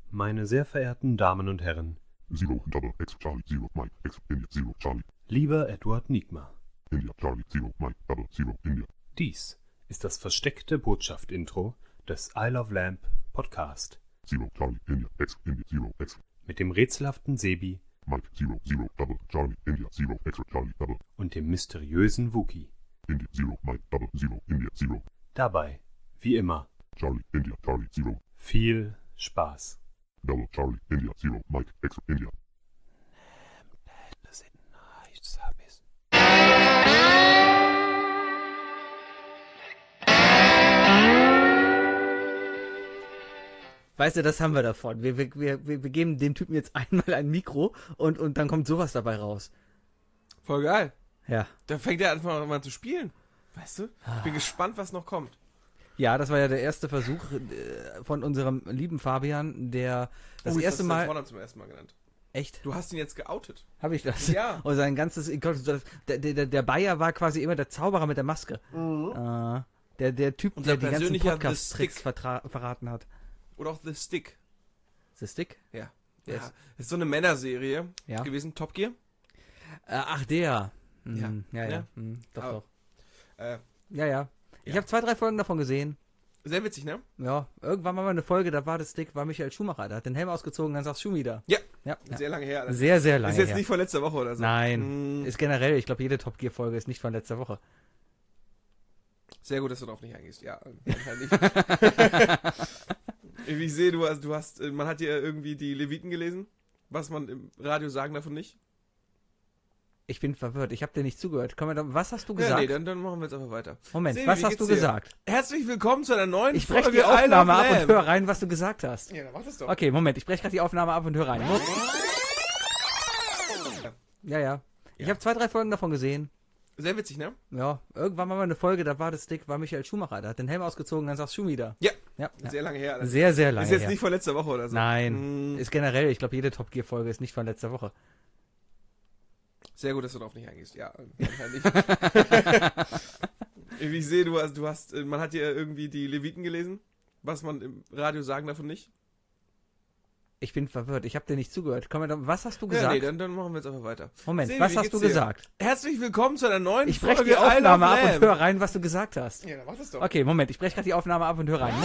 Meine sehr verehrten Damen und Herren, Zero, Double, X, Charlie, Zero, Mike, X, India, Zero, Charlie, lieber Edward Nigma, India, Charlie, Zero, Mike, Double, Zero, India. dies ist das versteckte Botschaft-Intro des Isle of Lamp Podcast Zero, Charlie, India, Zero, X, mit dem rätselhaften Sebi Mike, Zero, Zero, Double, Charlie, India, Zero, X, Charlie, Double, und dem mysteriösen Wookie. India, Zero, Mike, Double, Zero, India, Zero, Dabei, wie immer, Charlie, India, Charlie, Zero, viel Spaß. Double, Charlie, India, Zero, Mike, X, India. Weißt du, das haben wir davon. Wir geben dem Typen jetzt einmal ein Mikro und dann kommt sowas dabei raus. Voll geil. Ja. Da fängt er einfach mal zu spielen. Weißt du? Ich bin gespannt, was noch kommt. Ja, das war ja der erste Versuch von unserem lieben Fabian, der das erste Mal... Mal... Du hast Vornamen zum ersten Mal genannt. Echt? Du hast ihn jetzt geoutet. Habe ich das? Ja. Und sein ganzes... Der Bayer war quasi immer der Zauberer mit der Maske. Der Typ, Unser der die ganzen persönlicher Podcast-Tricks The verraten hat. Oder auch The Stick. The Stick? Ja. Yes. Ja. Das ist so eine Männerserie Ja. gewesen. Top Gear. Ach, der. Ja. Ja. Ja. Doch, Aber- doch. Äh, Ja. Ich Ja. habe 2, 3 Folgen davon gesehen. sehr witzig, ne? Ja, irgendwann war mal eine Folge, da war das Stick, war Michael Schumacher, der hat den Helm ausgezogen, dann sagst Schumi da. Ja. Ja. Sehr lange her. Alles. Sehr, sehr lange Ist jetzt her. nicht von letzter Woche oder so. Nein, Mm, ist generell, ich glaube, jede Top Gear Folge ist nicht von letzter Woche. Sehr gut, dass du darauf nicht eingehst. Ja, wahrscheinlich. Wie ich sehe, man hat dir irgendwie die Leviten gelesen. Was man im Radio sagen davon nicht. Ich bin verwirrt, ich habe dir nicht zugehört. Komm, was hast du Ja, gesagt? nee, dann machen wir jetzt einfach weiter. Moment, Sebi, was wie hast geht's du dir? gesagt? Herzlich willkommen zu einer neuen Ich breche Folge die Aufnahme Isle of ab und Lamp. höre rein, was du gesagt hast. Ja, dann mach das doch. Okay, Moment, ich breche gerade die Aufnahme ab und höre rein. Ja. Ich habe 2, 3 Folgen davon gesehen. Sehr witzig, ne? Ja, irgendwann war mal eine Folge, da war das Stick, war Michael Schumacher, der hat den Helm ausgezogen, dann sagst Schumi da. Ja. Ja. Sehr lange her. Alles. Sehr, sehr lange Ist jetzt her. nicht von letzter Woche oder so. Nein, Mm, ist generell, ich glaube, jede Top Gear Folge ist nicht von letzter Woche. Sehr gut, dass du darauf nicht eingehst. Ja, wahrscheinlich. Wie ich sehe, man hat dir irgendwie die Leviten gelesen. Was man im Radio sagen davon nicht. Ich bin verwirrt, ich habe dir nicht zugehört. Komm, was hast du Ja, gesagt? nee, dann machen wir jetzt einfach weiter. Moment, Sebi, was wie hast geht's du dir? gesagt? Herzlich willkommen zu einer neuen Ich breche Folge die Aufnahme Isle of ab und Lamp. höre rein, was du gesagt hast. Ja, dann mach das doch. Okay, Moment, ich breche gerade die Aufnahme ab und höre rein.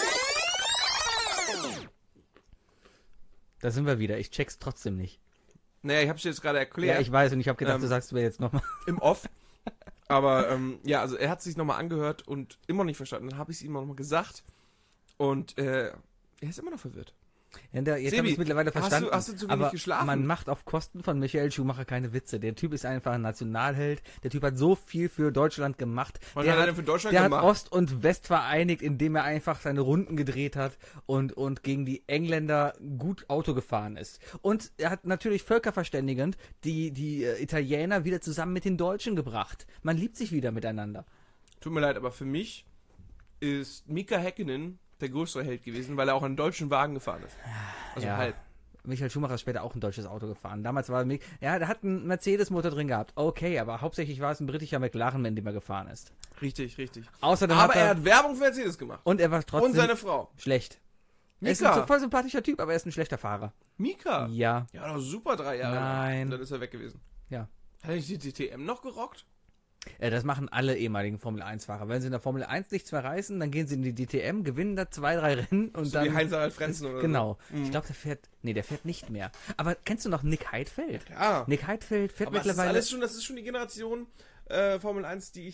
Da sind wir wieder, ich check's trotzdem nicht. Naja, ich hab's dir jetzt gerade erklärt. Ja, ich weiß und ich habe gedacht, Ähm, du sagst mir jetzt nochmal. Im Off. Aber ja, also er hat sich nochmal angehört und immer noch nicht verstanden. Dann habe ich es ihm auch nochmal gesagt. Und er ist immer noch verwirrt. Ja, jetzt habe Sebi, ich es mittlerweile verstanden. hast du zu wenig aber geschlafen? man macht auf Kosten von Michael Schumacher keine Witze. Der Typ ist einfach ein Nationalheld. Der Typ hat so viel für Deutschland gemacht. Was Der hat er hat denn für Deutschland Der gemacht? hat Ost und West vereinigt, indem er einfach seine Runden gedreht hat und gegen die Engländer gut Auto gefahren ist. Und er hat natürlich völkerverständigend die Italiener wieder zusammen mit den Deutschen gebracht. Man liebt sich wieder miteinander. Tut mir leid, aber für mich ist Mika Häkkinen der größere Held gewesen, weil er auch einen deutschen Wagen gefahren ist. Also Ja. halb. Michael Schumacher ist später auch ein deutsches Auto gefahren. Damals war der hat einen Mercedes-Motor drin gehabt. Okay, aber hauptsächlich war es ein britischer McLaren, in dem er gefahren ist. Richtig. Außerdem Aber hat er hat Werbung für Mercedes gemacht. und er war trotzdem Und seine Frau. schlecht. Er ist Mika. ein voll sympathischer Typ, aber er ist ein schlechter Fahrer. Mika. Ja. Ja, doch super 3 Jahre. Nein. Und dann ist er weg gewesen. Ja. Hat er nicht die DTM noch gerockt? Das machen alle ehemaligen Formel-1-Fahrer. Wenn sie in der Formel 1 nichts mehr reißen, dann gehen sie in die DTM, gewinnen da 2, 3 Rennen und So dann... wie Heinz-Harald Frenzen oder Genau. so. Mhm. Ich glaube, der fährt nicht mehr. Aber kennst du noch Nick Heidfeld? Ja. Nick Heidfeld fährt Aber mittlerweile... das ist schon die Generation Formel 1, die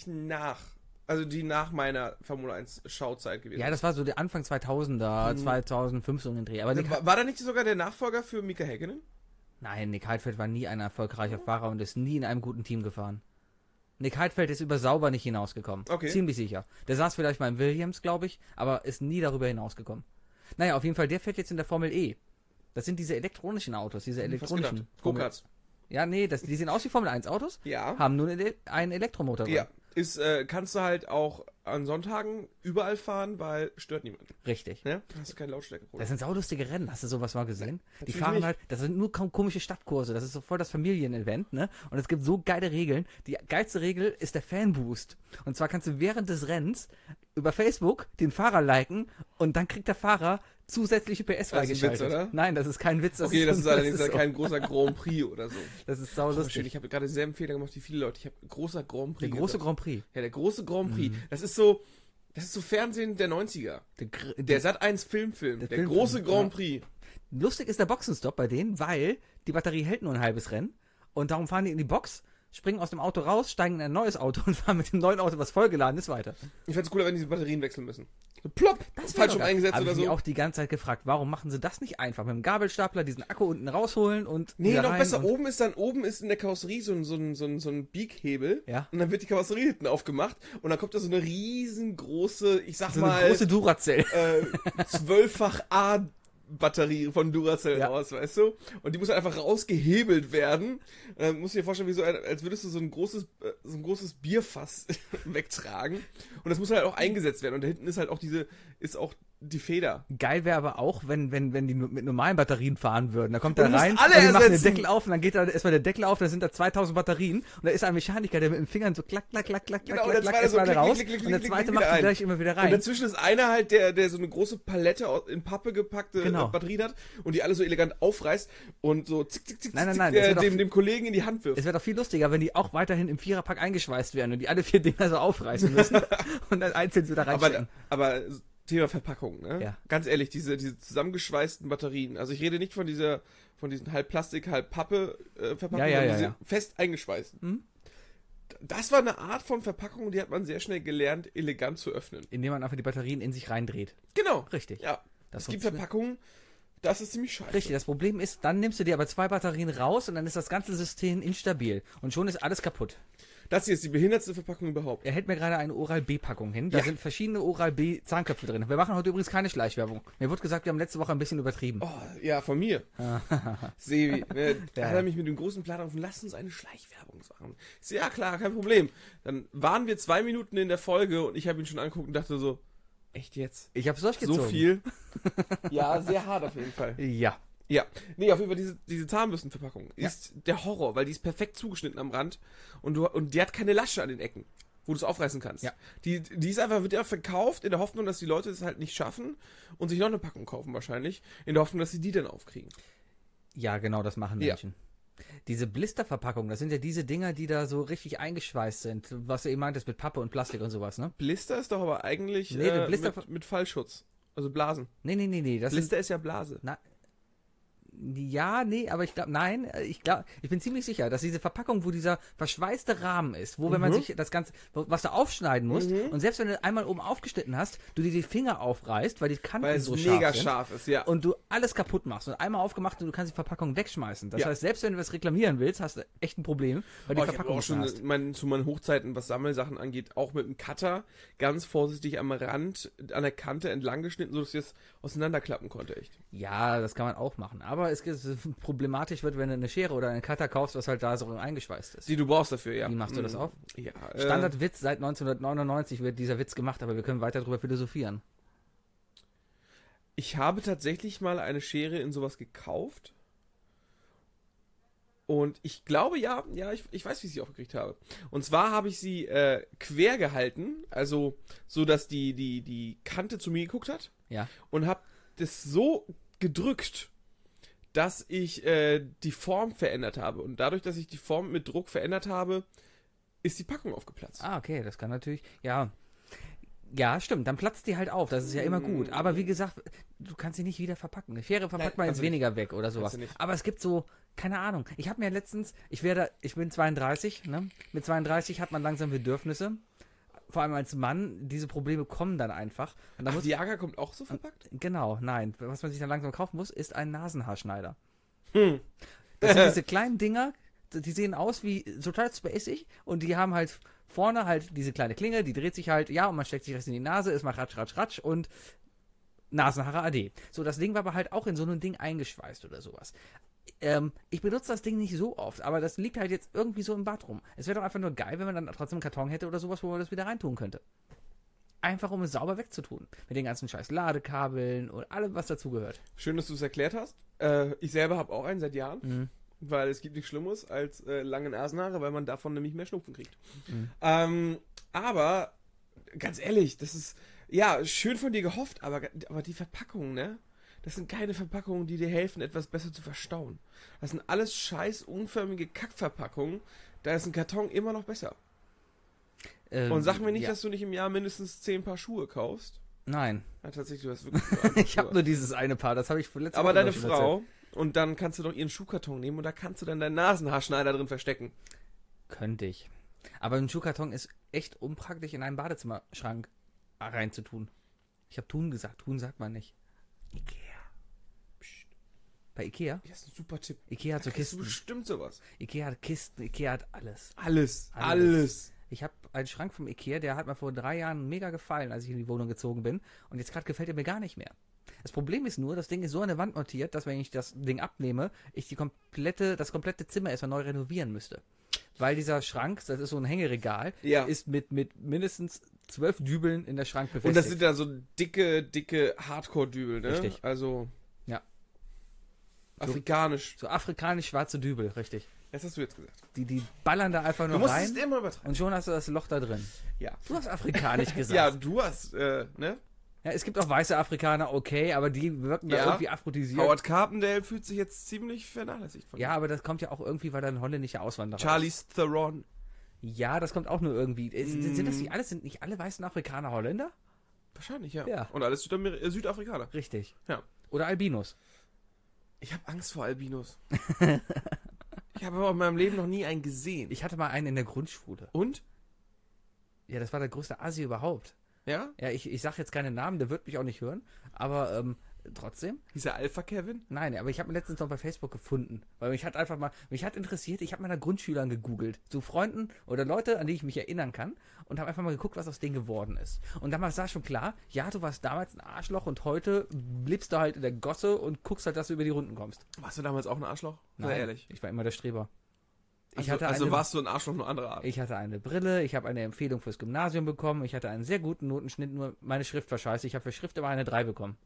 nach meiner Formel 1 Schauzeit gewesen Ja, das war so der Anfang 2000er, 2005 so ein Dreh. Aber Nick, war da nicht sogar der Nachfolger für Mika Häkkinen? Nein, Nick Heidfeld war nie ein erfolgreicher Fahrer und ist nie in einem guten Team gefahren. Nick Heidfeld ist über Sauber nicht hinausgekommen. Okay. Ziemlich sicher. Der saß vielleicht mal im Williams, glaube ich, aber ist nie darüber hinausgekommen. Naja, auf jeden Fall, der fährt jetzt in der Formel E. Das sind diese elektronischen Autos, diese elektronischen. Go-Karts. Ja, nee, die sehen aus wie Formel 1 Autos, Ja. haben nur einen Elektromotor drin. Ja. Kannst du halt auch an Sonntagen überall fahren, weil stört niemanden. Richtig. Ne? Hast du keine Lautstärke. Das sind saulustige Rennen. Hast du sowas mal gesehen? Die natürlich fahren nicht. halt, das sind nur komische Stadtkurse. Das ist so voll das Familienevent, ne? Und es gibt so geile Regeln. Die geilste Regel ist der Fanboost. Und zwar kannst du während des Rennens über Facebook den Fahrer liken und dann kriegt der Fahrer zusätzliche PS Das ist ein freigeschaltet. Witz, oder? Nein, das ist kein Witz. Das ist allerdings so. kein großer Grand Prix oder so. Das ist sau Schön, lustig. ich habe gerade denselben Fehler gemacht wie viele Leute. Ich habe großer Grand Prix Der große gesagt. Grand Prix. Ja, der große Grand Prix. Das ist so Fernsehen der 90er. Der Sat.1 Filmfilm. Der Filmfilm, große Grand ja. Prix. Lustig ist der Boxenstopp bei denen, weil die Batterie hält nur ein halbes Rennen und darum fahren die in die Box, springen aus dem Auto raus, steigen in ein neues Auto und fahren mit dem neuen Auto, was vollgeladen ist, weiter. Ich fände es cooler, wenn die Batterien wechseln müssen. So, plopp, falsch rum eingesetzt Habe oder ich mich so. auch die ganze Zeit gefragt, warum machen sie das nicht einfach mit dem Gabelstapler diesen Akku unten rausholen und Nee, wieder noch rein besser. und- Oben ist in der Karosserie so ein Bieghebel. Ja. Und dann wird die Karosserie hinten aufgemacht. Und dann kommt da so eine riesengroße, ich sag so mal, eine große Duracell. 12-fach A-Batterie von Duracell Ja. raus, weißt du? Und die muss halt einfach rausgehebelt werden. Und dann musst du dir vorstellen, als würdest du so ein großes Bierfass wegtragen. Und das muss halt auch eingesetzt werden. Und da hinten ist halt auch die Feder. Geil wäre aber auch, wenn die mit normalen Batterien fahren würden. Da kommt Und da du musst rein, alle und die machen den ersetzen. Deckel auf und dann geht da erstmal der Deckel auf, da sind da 2000 Batterien und da ist ein Mechaniker, der mit den Fingern so klack, klack, klack, klack, Genau, klack, und der klack, zweite so erstmal klick, raus klick, klick, und der klick, zweite klick, macht wieder die rein. gleich immer wieder Und rein. dazwischen ist einer halt, der so eine große Palette in Pappe gepackte Genau. Batterien hat und die alle so elegant aufreißt und so zick, zick, zick, Nein, zick, nein, das wird dem Kollegen in die Hand wirft. Es wäre doch viel lustiger, wenn die auch weiterhin im Viererpack eingeschweißt werden und die alle 4 Dinger so aufreißen müssen und dann einzeln wieder reinstecken. Aber Thema Verpackung, ne? Ja. Ganz ehrlich, diese zusammengeschweißten Batterien. Also ich rede nicht von diesen halb Plastik, halb Pappe Verpackungen, Ja, sondern ja. diese fest eingeschweißten. Mhm. Das war eine Art von Verpackung, die hat man sehr schnell gelernt, elegant zu öffnen. Indem man einfach die Batterien in sich reindreht. Genau. Richtig. Ja. Das Es gibt funktioniert. Verpackungen, das ist ziemlich scheiße. Richtig, das Problem ist, dann nimmst du dir aber 2 Batterien raus und dann ist das ganze System instabil und schon ist alles kaputt. Das hier ist die behindertste Verpackung überhaupt. Er hält mir gerade eine Oral-B-Packung hin. Da Ja. sind verschiedene Oral-B-Zahnköpfe drin. Wir machen heute übrigens keine Schleichwerbung. Mir wurde gesagt, wir haben letzte Woche ein bisschen übertrieben. Oh, ja, von mir. Sebi, ne, da Ja. hat er mich mit dem großen Plan auf, lass uns eine Schleichwerbung machen. Ich so, ja klar, kein Problem. Dann waren wir 2 Minuten in der Folge und ich habe ihn schon angeguckt und dachte so, echt jetzt? Ich hab's durchgezogen. So viel? Ja, sehr hart auf jeden Fall. Ja. Ja, nee, auf jeden Fall diese Zahnbürstenverpackung ist der Horror, weil die ist perfekt zugeschnitten am Rand und die hat keine Lasche an den Ecken, wo du es aufreißen kannst. Ja. Die wird ja verkauft in der Hoffnung, dass die Leute es halt nicht schaffen und sich noch eine Packung kaufen wahrscheinlich, in der Hoffnung, dass sie die dann aufkriegen. Ja, genau, das machen Ja. Menschen. Diese Blisterverpackungen, das sind ja diese Dinger, die da so richtig eingeschweißt sind. Was du eben meintest mit Pappe und Plastik und sowas, ne? Blister ist doch aber eigentlich Nee, der Blister- mit Fallschutz, also Blasen. Nee. Das Blister ist ja Blase. Ja, nee, aber ich glaube, nein, ich bin ziemlich sicher, dass diese Verpackung, wo dieser verschweißte Rahmen ist, wo wenn man sich das Ganze, was du aufschneiden musst, und selbst wenn du einmal oben aufgeschnitten hast, du dir die Finger aufreißt, weil die Kanten Weil es so mega scharf sind, scharf ist, ja. und du alles kaputt machst und einmal aufgemacht und du kannst die Verpackung wegschmeißen. Das Ja. heißt, selbst wenn du was reklamieren willst, hast du echt ein Problem, weil die Ich habe Verpackung auch schon hast. zu meinen Hochzeiten, was Sammelsachen angeht, auch mit dem Cutter ganz vorsichtig am Rand, an der Kante entlang geschnitten, sodass ich es auseinanderklappen konnte, echt. Ja, das kann man auch machen, aber es problematisch wird, wenn du eine Schere oder einen Cutter kaufst, was halt da so eingeschweißt ist. Die du brauchst dafür, ja. Wie machst du das auf? Ja, Standardwitz, seit 1999 wird dieser Witz gemacht, aber wir können weiter drüber philosophieren. Ich habe tatsächlich mal eine Schere in sowas gekauft. Und ich glaube, ich weiß, wie ich sie aufgekriegt habe. Und zwar habe ich sie quer gehalten, also so, dass die Kante zu mir geguckt hat. Ja. Und habe das so gedrückt, dass ich die Form verändert habe. Und dadurch, dass ich die Form mit Druck verändert habe, ist die Packung aufgeplatzt. Ah, okay, das kann natürlich, ja. Ja, stimmt, dann platzt die halt auf, das ist ja immer gut. Aber wie gesagt, du kannst sie nicht wieder verpacken. Eine Schere verpackt man jetzt kannst du weniger weg oder sowas. du nicht. Aber es gibt so, keine Ahnung. Ich habe mir letztens, ich bin 32, ne? Mit 32 hat man langsam Bedürfnisse. Vor allem als Mann, diese Probleme kommen dann einfach. Und dann Ach, Viagra kommt auch so verpackt? genau, nein. Was man sich dann langsam kaufen muss, ist ein Nasenhaarschneider. Hm. Das sind diese kleinen Dinger, die sehen aus wie total spacig und die haben halt vorne halt diese kleine Klinge, die dreht sich halt, ja, und man steckt sich das in die Nase, es macht ratsch, ratsch, ratsch und Nasenhaare AD. So, das Ding war aber halt auch in so ein Ding eingeschweißt oder sowas. Ich benutze das Ding nicht so oft, aber das liegt halt jetzt irgendwie so im Bad rum. Es wäre doch einfach nur geil, wenn man dann trotzdem einen Karton hätte oder sowas, wo man das wieder reintun könnte. Einfach, um es sauber wegzutun. Mit den ganzen scheiß Ladekabeln und allem, was dazugehört. Schön, dass du es erklärt hast. Ich selber habe auch einen seit Jahren, Mhm. weil es gibt nichts Schlimmes als lange Nasenhaare, weil man davon nämlich mehr Schnupfen kriegt. Mhm. Aber Ganz ehrlich, das ist, ja, schön von dir gehofft, aber die Verpackungen, ne? Das sind keine Verpackungen, die dir helfen, etwas besser zu verstauen. Das sind alles scheiß unförmige Kackverpackungen. Da ist ein Karton immer noch besser. Und sag mir nicht, dass du nicht im Jahr mindestens 10 Paar Schuhe kaufst. Nein. Ja, tatsächlich, du hast wirklich nur ein Paar Ich habe Schuhe. nur dieses eine Paar, das habe ich letztes Aber Woche deine schon Frau, und dann kannst du doch ihren Schuhkarton nehmen und da kannst du dann deinen Nasenhaarschneider drin verstecken. Könnte ich. Aber ein Schuhkarton ist echt unpraktisch in einen Badezimmerschrank reinzutun. Ich habe tun gesagt, tun sagt man nicht. Ikea. Psst. Bei Ikea? Das ist ein super Tipp. Ikea hat so Da kriegst du Kisten. bestimmt sowas. Ikea hat Kisten, Ikea hat alles. Alles. Ich habe einen Schrank vom Ikea, der hat mir vor 3 Jahren mega gefallen, als ich in die Wohnung gezogen bin. Und jetzt gerade gefällt er mir gar nicht mehr. Das Problem ist nur, das Ding ist so an der Wand montiert, dass wenn ich das Ding abnehme, ich das komplette Zimmer erstmal neu renovieren müsste. Weil dieser Schrank, das ist so ein Hängeregal, Ja. ist mit mindestens 12 Dübeln in der Schrank befestigt. Und das sind dann so dicke Hardcore-Dübel, ne? Richtig. Also. Ja. Afrikanisch. so afrikanisch-schwarze Dübel, richtig. Das hast du jetzt gesagt. Die ballern da einfach Du nur musst rein es immer übertreiben. und schon hast du das Loch da drin. Ja. Du hast afrikanisch gesagt. Ja, du hast, ne? Ja, es gibt auch weiße Afrikaner, okay, aber die wirken da Ja. irgendwie aphrodisiert. Howard Carpendale fühlt sich jetzt ziemlich vernachlässigt von Ja, aber das kommt ja auch irgendwie, weil da ein holländischer Auswanderer Charlize Theron. ist. Ja, das kommt auch nur irgendwie. Sind nicht alle weißen Afrikaner Holländer? Wahrscheinlich, ja. Ja. Und alles Südafrikaner. Richtig. Ja. Oder Albinos. Ich habe Angst vor Albinos. Ich habe aber in meinem Leben noch nie einen gesehen. Ich hatte mal einen in der Grundschule. Und? Ja, das war der größte Asi überhaupt. Ja? Ja, ich sag jetzt keinen Namen, der wird mich auch nicht hören, aber trotzdem. Hieß er Alpha Kevin? Nein, aber ich habe ihn letztens noch bei Facebook gefunden, weil mich hat interessiert, ich habe meiner Grundschülern gegoogelt, so Freunden oder Leute, an die ich mich erinnern kann und habe einfach mal geguckt, was aus denen geworden ist. Und damals war schon klar, ja, du warst damals ein Arschloch und heute lebst du halt in der Gosse und guckst halt, dass du über die Runden kommst. Warst du damals auch ein Arschloch? Sei Nein, ehrlich. ich war immer der Streber. Also warst du ein Arschloch nur anderer Art. Ich hatte eine Brille, ich habe eine Empfehlung fürs Gymnasium bekommen, ich hatte einen sehr guten Notenschnitt, nur meine Schrift war scheiße, ich habe für Schrift immer eine 3 bekommen.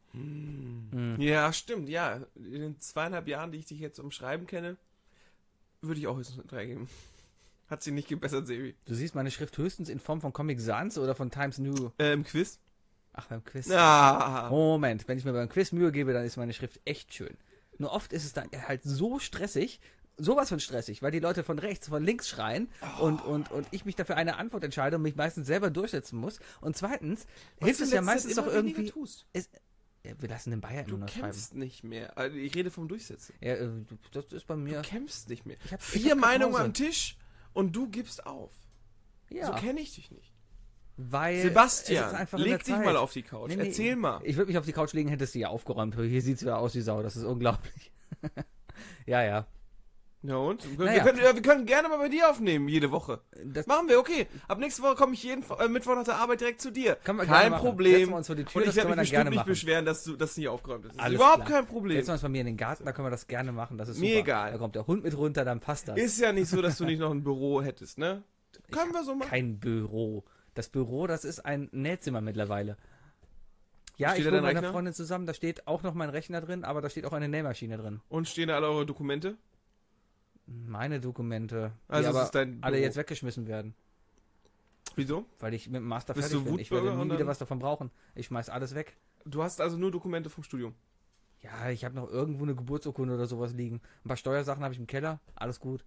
Ja, stimmt, ja. In den 2,5 Jahren, die ich dich jetzt um Schreiben kenne, würde ich auch höchstens eine 3 geben. Hat sie nicht gebessert, Sebi. Du siehst meine Schrift höchstens in Form von Comic Sans oder von Times New. Im Quiz? Ach, beim Quiz. Ah. Moment, wenn ich mir beim Quiz Mühe gebe, dann ist meine Schrift echt schön. Nur oft ist es dann halt so stressig, sowas von stressig, weil die Leute von rechts, von links schreien und ich mich dafür eine Antwort entscheide und mich meistens selber durchsetzen muss. Und zweitens hilft es ja meistens doch irgendwie. Wir lassen den Bayer Du immer noch schreiben. kämpfst nicht mehr. Also ich rede vom Durchsetzen. Ja, das ist bei mir. Du kämpfst nicht mehr. Ich hab 4 Meinungen Pause. am Tisch und du gibst auf. Ja, So kenne ich dich nicht. weil es ist Sebastian, einfach in der leg dich Zeit. mal auf die Couch. Nee, nee, Erzähl mal. Ich würde mich auf die Couch legen, hättest du ja aufgeräumt. Hier sieht es wieder aus wie Sau. Das ist unglaublich. Ja. Ja und? Naja. Wir können gerne mal bei dir aufnehmen, jede Woche. Das Machen wir, okay. Ab nächste Woche komme ich jeden Mittwoch nach der Arbeit direkt zu dir. Können wir gerne Kein machen. Problem. Setzen wir uns vor die Tür, Und das ich werde können wir mich dann gerne bestimmt nicht machen. beschweren, dass das nicht aufgeräumt ist. Das ist Alles überhaupt klar. kein Problem. Setzen wir uns bei mir in den Garten, da können wir das gerne machen. Das ist Mir super. egal. Da kommt der Hund mit runter, dann passt das. Ist ja nicht so, dass du nicht noch ein Büro hättest, ne? Können wir so machen. Kein Büro. Das Büro, das ist ein Nähzimmer mittlerweile. Ja, Steht ich da wohne dein mit meiner Rechner? Freundin zusammen, da steht auch noch mein Rechner drin, aber da steht auch eine Nähmaschine drin. Und stehen da alle eure Dokumente? Meine Dokumente, Also die es aber ist dein alle Büro. jetzt weggeschmissen werden, Wieso? weil ich mit dem Master Bist fertig du bin. Ich werde Wutbürger nie und wieder dann- was davon brauchen. Ich schmeiß alles weg. Du hast also nur Dokumente vom Studium. Ja, ich habe noch irgendwo eine Geburtsurkunde oder sowas liegen. Ein paar Steuersachen habe ich im Keller, alles gut.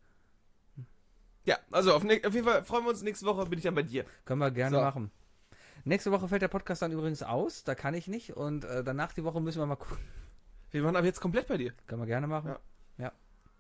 Ja, also auf jeden Fall freuen wir uns. Nächste Woche bin ich dann bei dir. Können wir gerne So. machen. Nächste Woche fällt der Podcast dann übrigens aus, da kann ich nicht. Und danach die Woche müssen wir mal gucken. Wir machen aber jetzt komplett bei dir. Können wir gerne machen. Ja.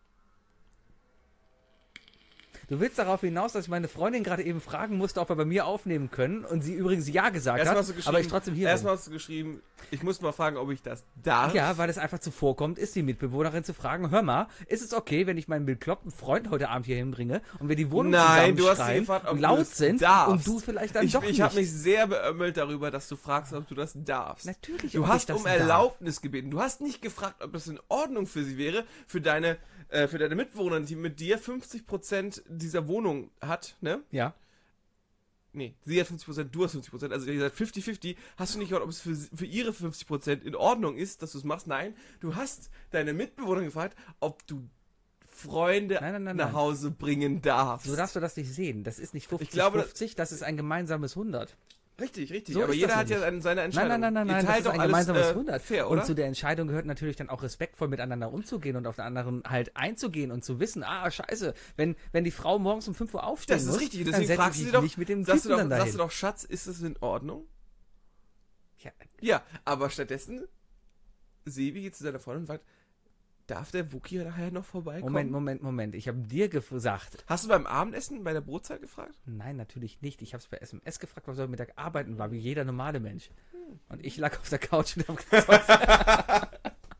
Du willst darauf hinaus, dass ich meine Freundin gerade eben fragen musste, ob wir bei mir aufnehmen können. Und sie übrigens ja gesagt Erstmal hat, hast du geschrieben, aber ich trotzdem hier bin. Erstmal hast du geschrieben, ich muss mal fragen, ob ich das darf. Ja, weil es einfach zuvorkommt, ist die Mitbewohnerin zu fragen, hör mal, ist es okay, wenn ich meinen bekloppten Freund heute Abend hier hinbringe und wir die Wohnung Nein, du hast sie zusammenschreien gefragt, ob und du laut das sind darfst. und du vielleicht dann doch Ich nicht. habe mich sehr beömmelt darüber, dass du fragst, ob du das darfst. Natürlich, Du ob hast ich das um darf. Erlaubnis gebeten. Du hast nicht gefragt, ob das in Ordnung für sie wäre, für deine Mitbewohnerin, die mit dir 50% dieser Wohnung hat, ne? Ja. Nee, sie hat 50%, du hast 50%, also ihr seid 50-50. Hast du nicht gehört, ob es für ihre 50% in Ordnung ist, dass du es machst? Nein, du hast deine Mitbewohnerin gefragt, ob du Freunde Nein. nach Hause bringen darfst. So darfst du das nicht sehen. Das ist nicht 50-50, Ich glaube, das ist ein gemeinsames 100. Richtig. So aber ist jeder das hat ja nämlich. seine Entscheidung. Nein, Ihr das teilt ist doch ein alles, gemeinsames 100. fair, oder? Und zu der Entscheidung gehört natürlich dann auch respektvoll miteinander umzugehen und auf den anderen halt einzugehen und zu wissen, scheiße, wenn die Frau morgens um 5 Uhr aufstehen Das ist muss, richtig. dann Deswegen setze fragst ich du mich sie doch, nicht mit dem sagst Typen dann dahin. du doch, Schatz, ist das in Ordnung? Ja, Ja, aber stattdessen, Sebi geht zu seiner Freundin und fragt, darf der Wookie nachher noch vorbeikommen? Moment. Ich habe dir gesagt. Hast du beim Abendessen bei der Brotzeit gefragt? Nein, natürlich nicht. Ich habe es per SMS gefragt, was soll Mittag arbeiten war, wie jeder normale Mensch. Und ich lag auf der Couch und habe gesagt,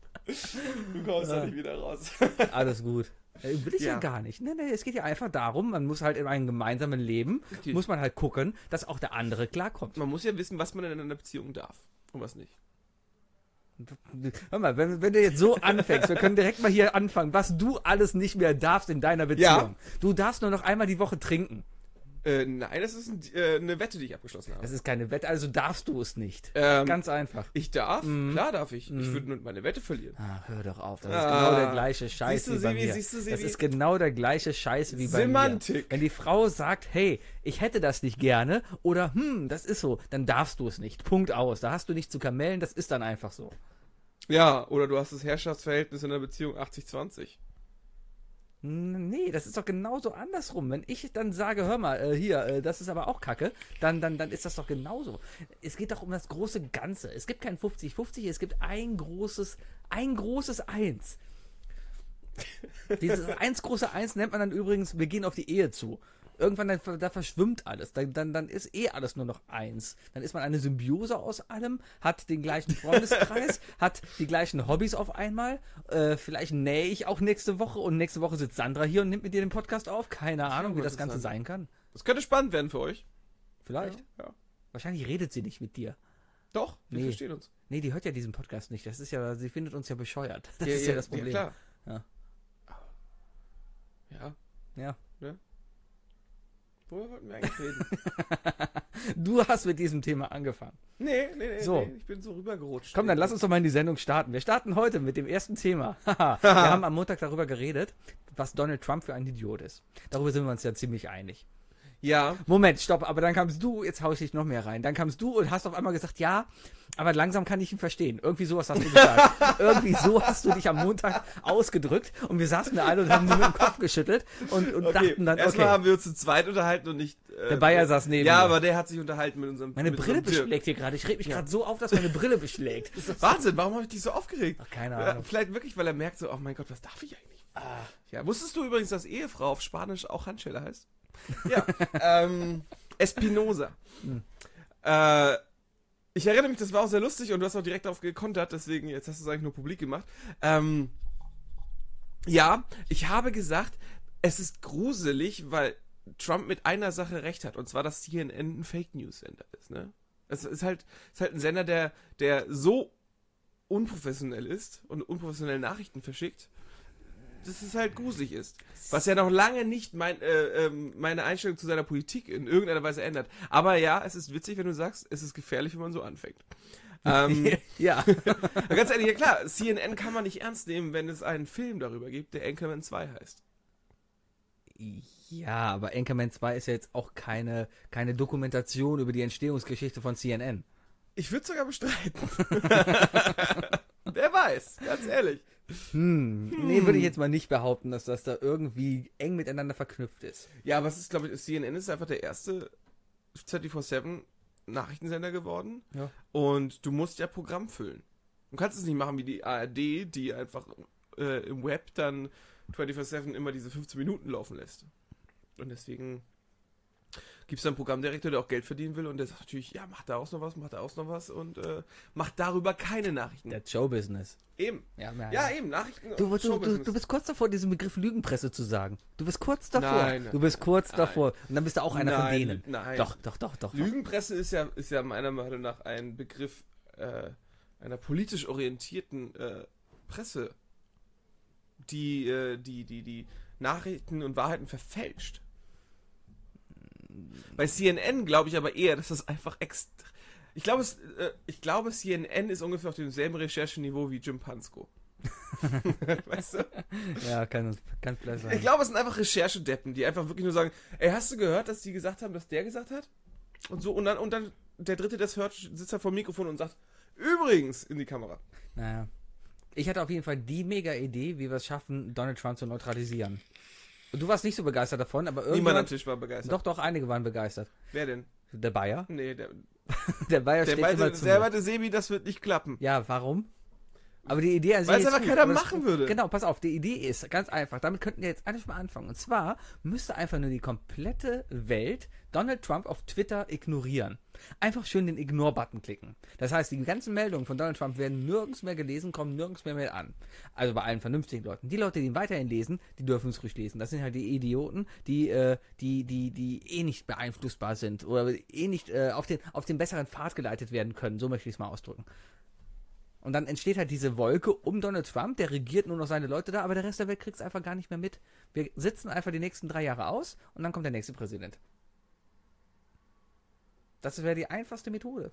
Du kommst da nicht wieder raus. alles gut. Will ich ja gar nicht. Nee, es geht ja einfach darum, man muss halt in einem gemeinsamen Leben, Richtig. muss man halt gucken, dass auch der andere klarkommt. Man muss ja wissen, was man in einer Beziehung darf und was nicht. Hör mal, wenn du jetzt so anfängst, wir können direkt mal hier anfangen, was du alles nicht mehr darfst in deiner Beziehung. Ja. Du darfst nur noch einmal die Woche trinken. Nein, das ist eine Wette, die ich abgeschlossen habe. Das ist keine Wette, also darfst du es nicht. Ähm, Ganz einfach. Ich darf? Klar darf ich. Ich würde nur meine Wette verlieren. Hör doch auf, das ist genau der gleiche Scheiß Siehst du, wie bei Sebi, mir. siehst du, Das Sebi? ist genau der gleiche Scheiß wie bei Semantik. mir. Wenn die Frau sagt, hey, ich hätte das nicht gerne oder das ist so, dann darfst du es nicht. Punkt aus. Da hast du nicht zu kamellen, das ist dann einfach so. Ja, oder du hast das Herrschaftsverhältnis in der Beziehung 80-20. Nee, das ist doch genauso andersrum. Wenn ich dann sage, hör mal, das ist aber auch Kacke, dann ist das doch genauso. Es geht doch um das große Ganze. Es gibt kein 50-50, es gibt ein großes Eins. Dieses große Eins nennt man dann übrigens, wir gehen auf die Ehe zu. Irgendwann, da verschwimmt alles. Dann ist alles nur noch eins. Dann ist man eine Symbiose aus allem, hat den gleichen Freundeskreis, hat die gleichen Hobbys auf einmal. Vielleicht nähe ich auch nächste Woche und nächste Woche sitzt Sandra hier und nimmt mit dir den Podcast auf. Keine Ahnung, wie das Ganze sein kann. Das könnte spannend werden für euch. Vielleicht. Ja. Wahrscheinlich redet sie nicht mit dir. Doch, wir verstehen uns. Nee, die hört ja diesen Podcast nicht. Das ist ja, sie findet uns ja bescheuert. Das ist ja das Problem. Ja, Ja. klar. Ja. Worüber wollten wir eigentlich reden? Du hast mit diesem Thema angefangen. Nee, So. nee, ich bin so rübergerutscht. Komm, dann lass uns doch mal in die Sendung starten. Wir starten heute mit dem ersten Thema. Wir haben am Montag darüber geredet, was Donald Trump für ein Idiot ist. Darüber sind wir uns ja ziemlich einig. Ja, Moment, stopp, aber dann kamst du, jetzt hau ich dich noch mehr rein, dann kamst du und hast auf einmal gesagt, ja, aber langsam kann ich ihn verstehen. Irgendwie sowas hast du gesagt. Irgendwie so hast du dich am Montag ausgedrückt und wir saßen da alle und haben nur mit dem Kopf geschüttelt und dachten dann, erstmal okay, haben wir uns zu zweit unterhalten und nicht... der Bayer saß neben Ja, mir. aber der hat sich unterhalten mit unserem... Meine mit Brille unserem Dirk. beschlägt hier gerade. Ich rede mich gerade so auf, dass meine Brille beschlägt. Ist das Wahnsinn, warum habe ich dich so aufgeregt? Ach, keine Ja, Ahnung. vielleicht wirklich, weil er merkt so, oh mein Gott, was darf ich eigentlich? Ja, wusstest du übrigens, dass Ehefrau auf Spanisch auch Handschelle heißt? Ja, Espinosa. Ich erinnere mich, das war auch sehr lustig und du hast auch direkt darauf gekontert, deswegen, jetzt hast du es eigentlich nur publik gemacht. Ja, ich habe gesagt, es ist gruselig, weil Trump mit einer Sache recht hat, und zwar, dass CNN ein Fake-News-Sender ist, ne? Es ist halt ein Sender, der so unprofessionell ist und unprofessionelle Nachrichten verschickt, dass es halt gruselig ist. Was ja noch lange nicht meine Einstellung zu seiner Politik in irgendeiner Weise ändert. Aber ja, es ist witzig, wenn du sagst, es ist gefährlich, wenn man so anfängt. Ja. Ganz ehrlich, ja klar, CNN kann man nicht ernst nehmen, wenn es einen Film darüber gibt, der Anchorman 2 heißt. Ja, aber Anchorman 2 ist ja jetzt auch keine Dokumentation über die Entstehungsgeschichte von CNN. Ich würde sogar bestreiten. Wer weiß, ganz ehrlich. Nee, würde ich jetzt mal nicht behaupten, dass das da irgendwie eng miteinander verknüpft ist. Ja, aber es ist, glaube ich, CNN ist einfach der erste 24/7 Nachrichtensender geworden. Ja. Und du musst ja Programm füllen. Du kannst es nicht machen wie die ARD, die einfach im Web dann 24/7 immer diese 15 Minuten laufen lässt. Und deswegen gibt es da einen Programmdirektor, der auch Geld verdienen will und der sagt natürlich, ja, mach daraus noch was und macht darüber keine Nachrichten. Der Showbusiness. Eben. Ja, Eben, Nachrichten. Du Showbusiness. bist kurz davor, diesen Begriff Lügenpresse zu sagen. Du bist kurz davor. Nein, du bist kurz davor. Und dann bist du auch einer von denen. Nein. Doch. Lügenpresse ist ja meiner Meinung nach ein Begriff einer politisch orientierten Presse, die Nachrichten und Wahrheiten verfälscht. Bei CNN glaube ich aber eher, dass das einfach ich glaube, CNN ist ungefähr auf demselben Rechercheniveau wie Jim Panskow. Weißt du? Ja, kann vielleicht sein. Ich glaube, es sind einfach Recherchedeppen, die einfach wirklich nur sagen, ey, hast du gehört, dass die gesagt haben, dass der gesagt hat? Und so, und dann der Dritte, der es hört, sitzt da vor dem Mikrofon und sagt, übrigens in die Kamera. Naja. Ich hatte auf jeden Fall die mega Idee, wie wir es schaffen, Donald Trump zu neutralisieren. Und du warst nicht so begeistert davon, aber Niemand am irgendjemand... Tisch war begeistert. Doch, einige waren begeistert. Wer denn? Der Bayer? Nee, Der Bayer steht immer zu mir. meinte, Sebi, das wird nicht klappen. Ja, warum? Aber die Idee an sich Weil es ist aber gut, keiner aber es- machen würde. Genau, pass auf, die Idee ist ganz einfach. Damit könnten wir jetzt eigentlich mal anfangen. Und zwar müsste einfach nur die komplette Welt Donald Trump auf Twitter ignorieren. Einfach schön den Ignore-Button klicken. Das heißt, die ganzen Meldungen von Donald Trump werden nirgends mehr gelesen, kommen nirgends mehr an. Also bei allen vernünftigen Leuten. Die Leute, die ihn weiterhin lesen, die dürfen es ruhig lesen. Das sind halt die Idioten, die eh nicht beeinflussbar sind oder eh nicht auf den besseren Pfad geleitet werden können. So möchte ich es mal ausdrücken. Und dann entsteht halt diese Wolke um Donald Trump, der regiert nur noch seine Leute da, aber der Rest der Welt kriegt es einfach gar nicht mehr mit. Wir sitzen einfach die nächsten 3 Jahre aus und dann kommt der nächste Präsident. Das wäre die einfachste Methode.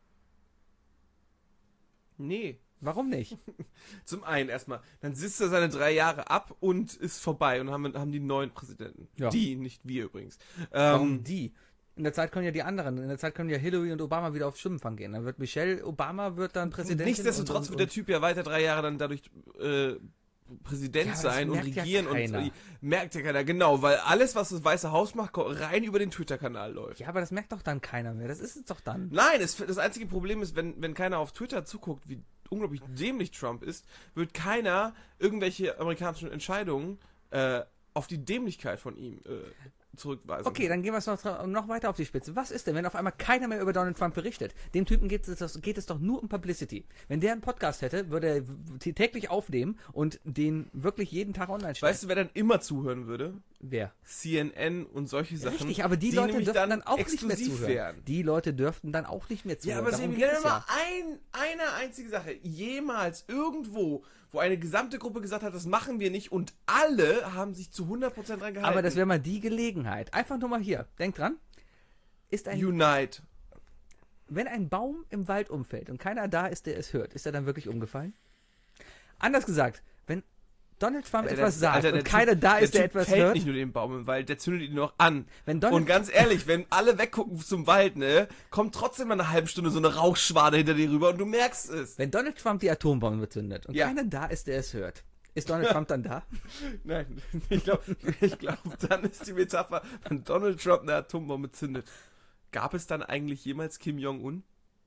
Nee. Warum nicht? Zum einen erstmal, dann sitzt er seine 3 Jahre ab und ist vorbei und haben die neuen Präsidenten. Ja. Die, nicht wir übrigens. Warum die? In der Zeit können ja die anderen, in der Zeit können ja Hillary und Obama wieder auf Schwimmenfang gehen. Dann wird Michelle Obama dann Präsidentin. Nichtsdestotrotz wird der Typ ja weiter 3 Jahre dann dadurch Präsident Ja, aber sein das und merkt ja regieren keiner. und merkt ja keiner, genau, weil alles, was das Weiße Haus macht, rein über den Twitter-Kanal läuft. Ja, aber das merkt doch dann keiner mehr. Das ist es doch dann. Nein, das einzige Problem ist, wenn keiner auf Twitter zuguckt, wie unglaublich dämlich Trump ist, wird keiner irgendwelche amerikanischen Entscheidungen auf die Dämlichkeit von ihm zurückweisen. Okay, dann gehen wir es noch weiter auf die Spitze. Was ist denn, wenn auf einmal keiner mehr über Donald Trump berichtet? Dem Typen geht es doch nur um Publicity. Wenn der einen Podcast hätte, würde er täglich aufnehmen und den wirklich jeden Tag online stellen. Weißt du, wer dann immer zuhören würde? Wer? CNN und solche Sachen. Richtig, aber die Leute nämlich dürften dann auch nicht mehr exklusiv zuhören. werden. Die Leute dürften dann auch nicht mehr zuhören. Ja, aber Darum Sebi, geht nenn es mir ja. mal eine einzige Sache. Jemals irgendwo, wo eine gesamte Gruppe gesagt hat, das machen wir nicht und alle haben sich zu 100% dran gehalten. Aber das wäre mal die Gelegenheit. Einfach nur mal hier. Denk dran. Unite. Wenn ein Baum im Wald umfällt und keiner da ist, der es hört, ist er dann wirklich umgefallen? Anders gesagt, wenn Donald Trump etwas sagt und keiner da ist, der etwas fällt hört, nicht nur den Baum im Wald, der zündet ihn noch an. Wenn Donald- Und ganz ehrlich, wenn alle weggucken zum Wald, ne, kommt trotzdem nach einer halben Stunde so eine Rauchschwade hinter dir rüber und du merkst es. wenn Donald Trump die Atombombe zündet und Ja. keiner da ist, der es hört, ist Donald Trump dann da? Nein, ich glaube, dann ist die Metapher, wenn Donald Trump eine Atombombe zündet. Gab es dann eigentlich jemals Kim Jong-un?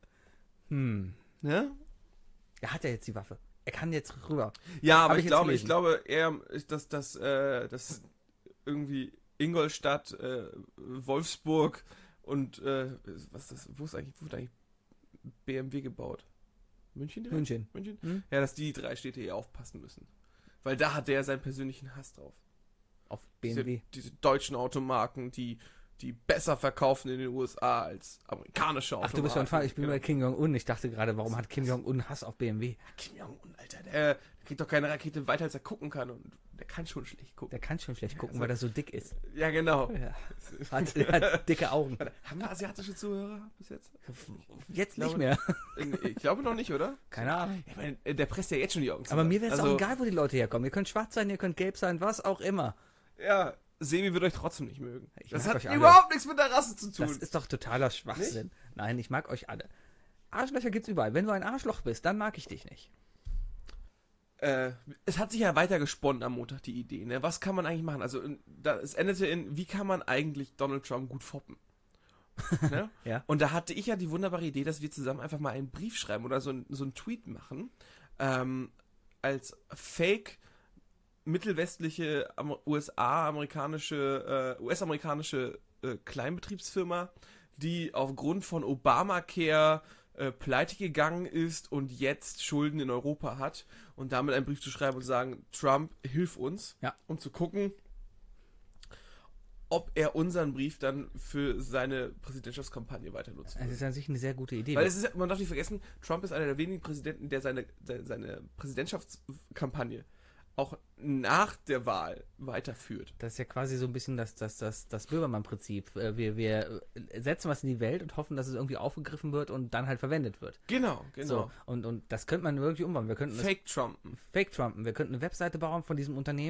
Ne? Er hat ja jetzt die Waffe. Er kann jetzt rüber. Ja, Hab aber ich ich jetzt glaube, gelesen. dass irgendwie Ingolstadt, Wolfsburg und wo wird eigentlich BMW gebaut? München direkt? München. Ja, dass die 3 Städte hier aufpassen müssen. Weil da hat der seinen persönlichen Hass drauf. Auf BMW. Diese deutschen Automarken, die besser verkaufen in den USA als amerikanische Automarken. Ach, du bist schon Fall. Ich bin Genau. bei Kim Jong-un. Ich dachte gerade, warum hat Kim Jong-un Hass auf BMW? Kim Jong-un, Alter, der kriegt doch keine Rakete weiter, als er gucken kann. Und der kann schon schlecht gucken. Der kann schon schlecht gucken, weil er so dick ist. Ja, genau. Ja. Hat dicke Augen. Haben wir asiatische Zuhörer bis jetzt? Jetzt glaube- nicht mehr. Ich glaube noch nicht, oder? Keine Ahnung. Ich meine, der presst ja jetzt schon die Augen Aber zusammen. mir wäre es Also, auch egal, wo die Leute herkommen. Ihr könnt schwarz sein, ihr könnt gelb sein, was auch immer. Ja, Sebi wird euch trotzdem nicht mögen. Ich Das mag hat euch alle. überhaupt nichts mit der Rasse zu tun. Das ist doch totaler Schwachsinn. Nein, ich mag euch alle. Arschlöcher gibt's überall. Wenn du ein Arschloch bist, dann mag ich dich nicht. Es hat sich ja weiter gesponnen am Montag, die Idee. Ne? Was kann man eigentlich machen? Also, es endete in, wie kann man eigentlich Donald Trump gut foppen? Ne? Ja. Und da hatte ich ja die wunderbare Idee, dass wir zusammen einfach mal einen Brief schreiben oder so einen Tweet machen, als Fake mittelwestliche US-amerikanische Kleinbetriebsfirma, die aufgrund von Obamacare pleite gegangen ist und jetzt Schulden in Europa hat und damit einen Brief zu schreiben und sagen, Trump, hilf uns, Ja. um zu gucken, ob er unseren Brief dann für seine Präsidentschaftskampagne weiter nutzt. Das ist an sich eine sehr gute Idee. Weil es ist, man darf nicht vergessen, Trump ist einer der wenigen Präsidenten, der seine Präsidentschaftskampagne auch nach der Wahl weiterführt. Das ist ja quasi so ein bisschen das Böhmermann-Prinzip. Wir setzen was in die Welt und hoffen, dass es irgendwie aufgegriffen wird und dann halt verwendet wird. Genau. So, und das könnte man wirklich umwandeln. Wir könnten Fake Trumpen. Fake Trumpen. Wir könnten eine Webseite bauen von diesem Unternehmen,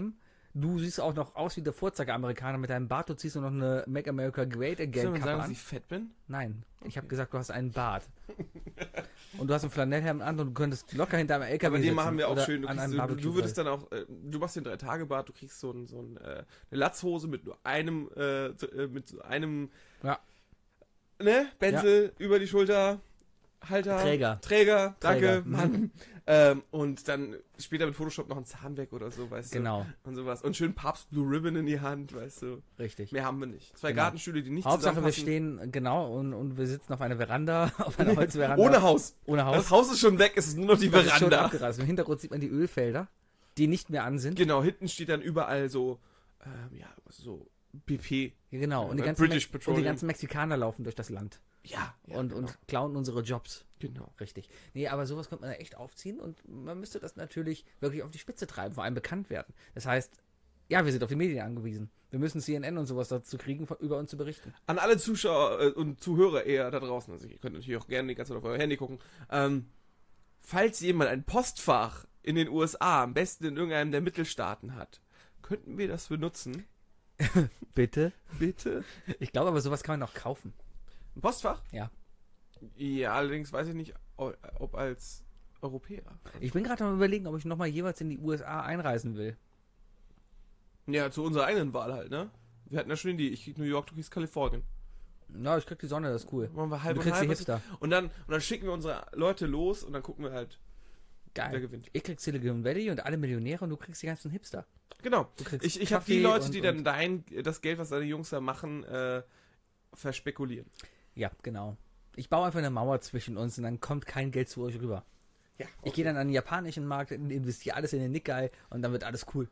Du siehst auch noch aus wie der Vorzeigeamerikaner mit deinem Bart. Du ziehst nur noch eine Make America Great Soll Again man Kappe sagen, dass an. ich fett bin? Nein, ich habe gesagt, du hast einen Bart. Und du hast einen Flanellhemd an und du könntest locker hinter einem LKW Aber den sitzen machen wir auch oder schön. an einem Du Barbecue. würdest dann auch, du machst den 3-Tage-Bart, du kriegst eine Latzhose mit nur einem, Ja. ne, Benzel über die Schulter, Halter, Träger, danke, Träger, Mann. Und dann später mit Photoshop noch ein Zahn weg oder so, weißt Genau, du. Und sowas. Und schön Papst Blue Ribbon in die Hand, weißt du. richtig. Mehr haben wir nicht. 2 Genau. Gartenstühle, die nicht Hauptsache wir zusammenpassen. stehen, genau, und wir sitzen auf einer Veranda, auf einer Holzveranda. Ohne Haus. Ohne Haus. Das Haus ist schon weg, es ist nur noch die Das ist schon Veranda. abgerissen. Im Hintergrund sieht man die Ölfelder, die nicht mehr an sind. Genau, hinten steht dann überall so, so BP. Ja, genau. Und die, British und Petroleum. die ganzen Mexikaner laufen durch das Land Ja. und klauen unsere Jobs. Genau. Richtig. Nee, aber sowas könnte man ja echt aufziehen und man müsste das natürlich wirklich auf die Spitze treiben, vor allem bekannt werden. Das heißt, ja, wir sind auf die Medien angewiesen. Wir müssen CNN und sowas dazu kriegen, über uns zu berichten. An alle Zuschauer und Zuhörer eher da draußen, also ihr könnt natürlich auch gerne die ganze Zeit auf euer Handy gucken, falls jemand ein Postfach in den USA, am besten in irgendeinem der Mittelstaaten hat, könnten wir das benutzen? Bitte? Bitte? Ich glaube aber, sowas kann man auch kaufen. Ein Postfach? Ja. Ja, allerdings weiß ich nicht, ob als Europäer. Ich bin gerade am Überlegen, ob ich nochmal jeweils in die USA einreisen will. Ja, zu unserer eigenen Wahl halt, ne? Wir hatten ja schon ich krieg New York, du kriegst Kalifornien. Na, ich krieg die Sonne, das ist cool. Machen wir halb Du und kriegst die halb. Hipster. Und dann schicken wir unsere Leute los und dann gucken wir halt, wer Geil. gewinnt. Ich krieg Silicon Valley und alle Millionäre und du kriegst die ganzen Hipster. Genau. Du kriegst Ich habe die Kaffee Leute, und- die dann das Geld, was deine Jungs da machen, verspekulieren. Ja, genau. Ich baue einfach eine Mauer zwischen uns und dann kommt kein Geld zu euch rüber. Ja, Ich gehe dann an den japanischen Markt, investiere alles in den Nikkei und dann wird alles cool.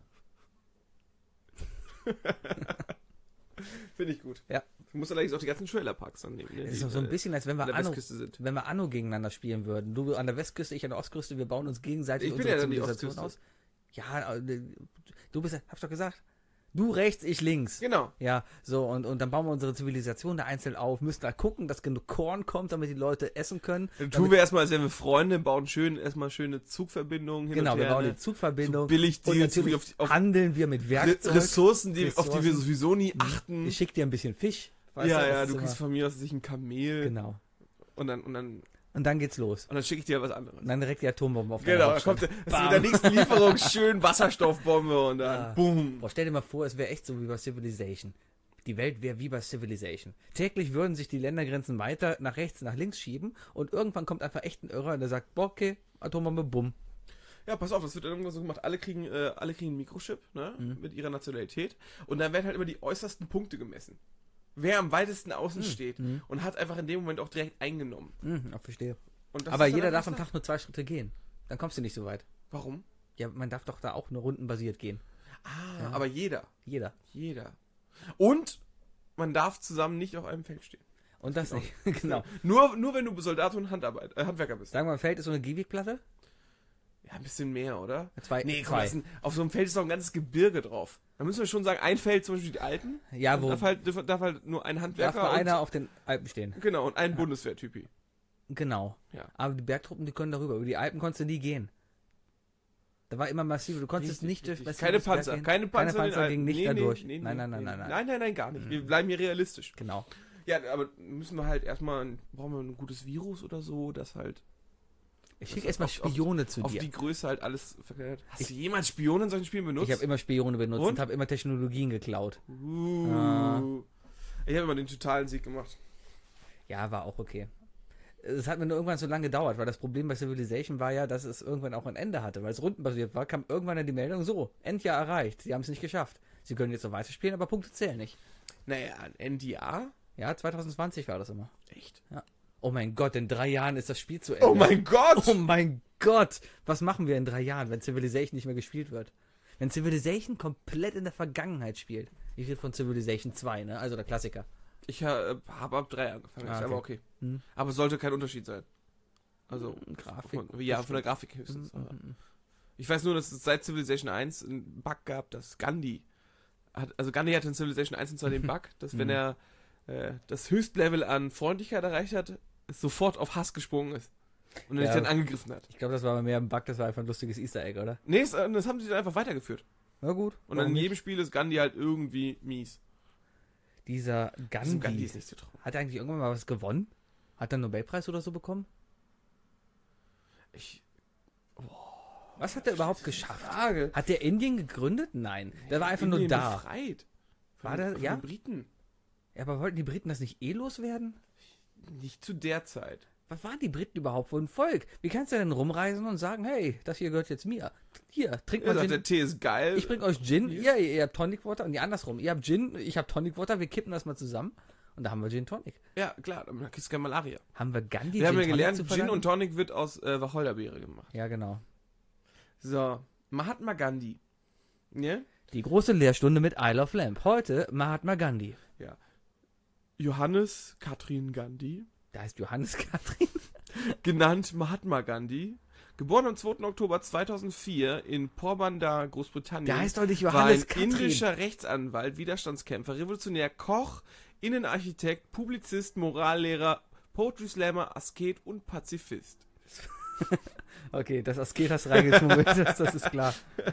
Finde ich gut. Ja. Du musst allerdings auch die ganzen Trailerparks dann nehmen. Ne, Es die, ist doch so ein bisschen, als wenn wir an der Anno, Westküste sind. wenn wir Anno gegeneinander spielen würden. Du an der Westküste, ich an der Ostküste, wir bauen uns gegenseitig Ich bin unsere ja dann die Zivilisation aus. Ostküste. Ja, du bist, hab's doch gesagt. Du rechts, ich links. Genau. Ja, so, und dann bauen wir unsere Zivilisation da einzeln auf, müssen da gucken, dass genug Korn kommt, damit die Leute essen können. Dann tun wir erstmal, als wären wir Freunde, bauen erstmal schöne Zugverbindungen hin Genau, und wir her. bauen ne? die Zugverbindung. So billig und Deals, natürlich auf handeln wir mit Werkzeug. Ressourcen, auf die wir Ressourcen. sowieso nie achten. Ich schick dir ein bisschen Fisch. weißt Ja, das ja, ist du immer- kriegst von mir aus sich ein Kamel. Genau. Und dann Und dann geht's los. schicke ich dir was anderes. Und dann direkt die Atombombe auf deine Genau, da Hauptstadt. kommt das mit der nächsten Lieferung schön Wasserstoffbombe und dann Ah. boom. Boah, stell dir mal vor, es wäre echt so wie bei Civilization. Die Welt wäre wie bei Civilization. Täglich würden sich die Ländergrenzen weiter nach rechts, nach links schieben und irgendwann kommt einfach echt ein Irrer, der sagt, boah, okay, Atombombe, bumm. Ja, pass auf, das wird dann irgendwann so gemacht. Alle kriegen einen Mikrochip, ne, Mhm. mit ihrer Nationalität. Und dann werden halt immer die äußersten Punkte gemessen. Wer am weitesten außen steht Mhm. und hat einfach in dem Moment auch direkt eingenommen. Ich verstehe. Und das Aber ist dann jeder einfach darf am so- Tag nur 2 Schritte gehen. Dann kommst du nicht so weit. Warum? Ja, man darf doch da auch nur rundenbasiert gehen. Ah, Ja. aber jeder. Jeder. Und man darf zusammen nicht auf einem Feld stehen. Und das nicht. Genau. Nur wenn du Soldat und Handwerker bist. Sagen wir mal, Feld ist so eine Gehwegplatte. Ja, ein bisschen mehr, oder? Zwei. Nee, komm, auf so einem Feld ist doch ein ganzes Gebirge drauf. Da müssen wir schon sagen, ein Feld, zum Beispiel die Alpen, Ja, wo darf halt nur ein darf Handwerker nur und, einer auf den Alpen stehen. genau, und ein Bundeswehrtypi. Genau. Ja. Aber die Bergtruppen, die können darüber. Über die Alpen konntest du nie gehen. Da war immer massiv. Du konntest Richtig, nicht durch richtig. massives Keine Panzer, Berg gehen. keine Panzer, Keine in den Panzer Alpen. gingen nicht Nee, dadurch. nee, Nein. gar nicht. Wir bleiben hier realistisch. Genau. Ja, aber müssen wir halt brauchen wir ein gutes Virus oder so, das halt Ich Das schicke ist erstmal auf- Spione zu auf dir. die Größe halt alles verkleidet. Hast du jemals Spione in solchen Spielen benutzt? Ich habe immer Spione benutzt und Und? habe immer Technologien geklaut. Ich habe immer den totalen Sieg gemacht. Ja, war auch okay. Es hat mir nur irgendwann so lange gedauert, weil das Problem bei Civilization war ja, dass es irgendwann auch ein Ende hatte. Weil es rundenbasiert war, kam irgendwann dann die Meldung, so, Endjahr erreicht. Sie haben es nicht geschafft. Sie können jetzt noch weiterspielen, aber Punkte zählen nicht. Naja, ein NDA? Ja, 2020 war das immer. Echt? Oh mein Gott, in 3 Jahren ist das Spiel zu Ende. Oh mein Gott! Oh mein Gott! Was machen wir in 3 Jahren, wenn Civilization nicht mehr gespielt wird? Wenn Civilization komplett in der Vergangenheit spielt. Ich rede von Civilization 2, ne? Also der Klassiker. Ich habe ab 3 angefangen, ist Okay. aber okay. Hm. Aber es sollte kein Unterschied sein. Also, Grafik. von der Grafik höchstens. Mhm, aber ich weiß nur, dass es seit Civilization 1 einen Bug gab, dass Gandhi hatte in Civilization 1 und 2 den Bug, dass wenn er das Höchstlevel an Freundlichkeit erreicht hat, es sofort auf Hass gesprungen ist. Und er Ja. dich dann angegriffen hat. Ich glaube, das war mehr ein Bug, das war einfach ein lustiges Easter Egg, oder? Nee, das haben sie dann einfach weitergeführt. Na gut. Und warum in nicht? jedem Spiel ist Gandhi halt irgendwie mies. Dieser Gandhi Gandhi, ist nicht so traurig. hat er eigentlich irgendwann mal was gewonnen? Hat er einen Nobelpreis oder so bekommen? Was hat er überhaupt geschafft? Frage. Hat der Indien gegründet? Nein. Der war einfach nur Indien da. befreit. War der- von ja? den Briten. Ja, aber wollten die Briten das nicht loswerden? Nicht zu der Zeit. Was waren die Briten überhaupt für ein Volk? Wie kannst du denn rumreisen und sagen, hey, das hier gehört jetzt mir? Hier, trink Er mal sagt, Gin. der Tee ist geil. Ich bring euch Gin, ihr habt Tonic Water und die andersrum. Ihr habt Gin, ich hab Tonic Water, wir kippen das mal zusammen und da haben wir Gin Tonic. Ja, klar, dann kriegst du keine Malaria. Haben wir Gandhi Wir haben ja Tonic gelernt, zu Gin verdanken? und Tonic wird aus Wacholderbeere gemacht. Ja, genau. So, Mahatma Gandhi. Ne? Die große Lehrstunde mit Isle of Lamp. Heute Mahatma Gandhi. Ja. Johannes Katrin Gandhi. Da heißt Johannes Katrin. Genannt Mahatma Gandhi. Geboren am 2. Oktober 2004 in Porbandar, Großbritannien. Der heißt doch nicht war Johannes ein Katrin. indischer Rechtsanwalt, Widerstandskämpfer, Revolutionär, Koch, Innenarchitekt, Publizist, Morallehrer, Poetry Slammer, Asket und Pazifist. Okay, das Asket hast du reingeschmuggelt, das ist klar.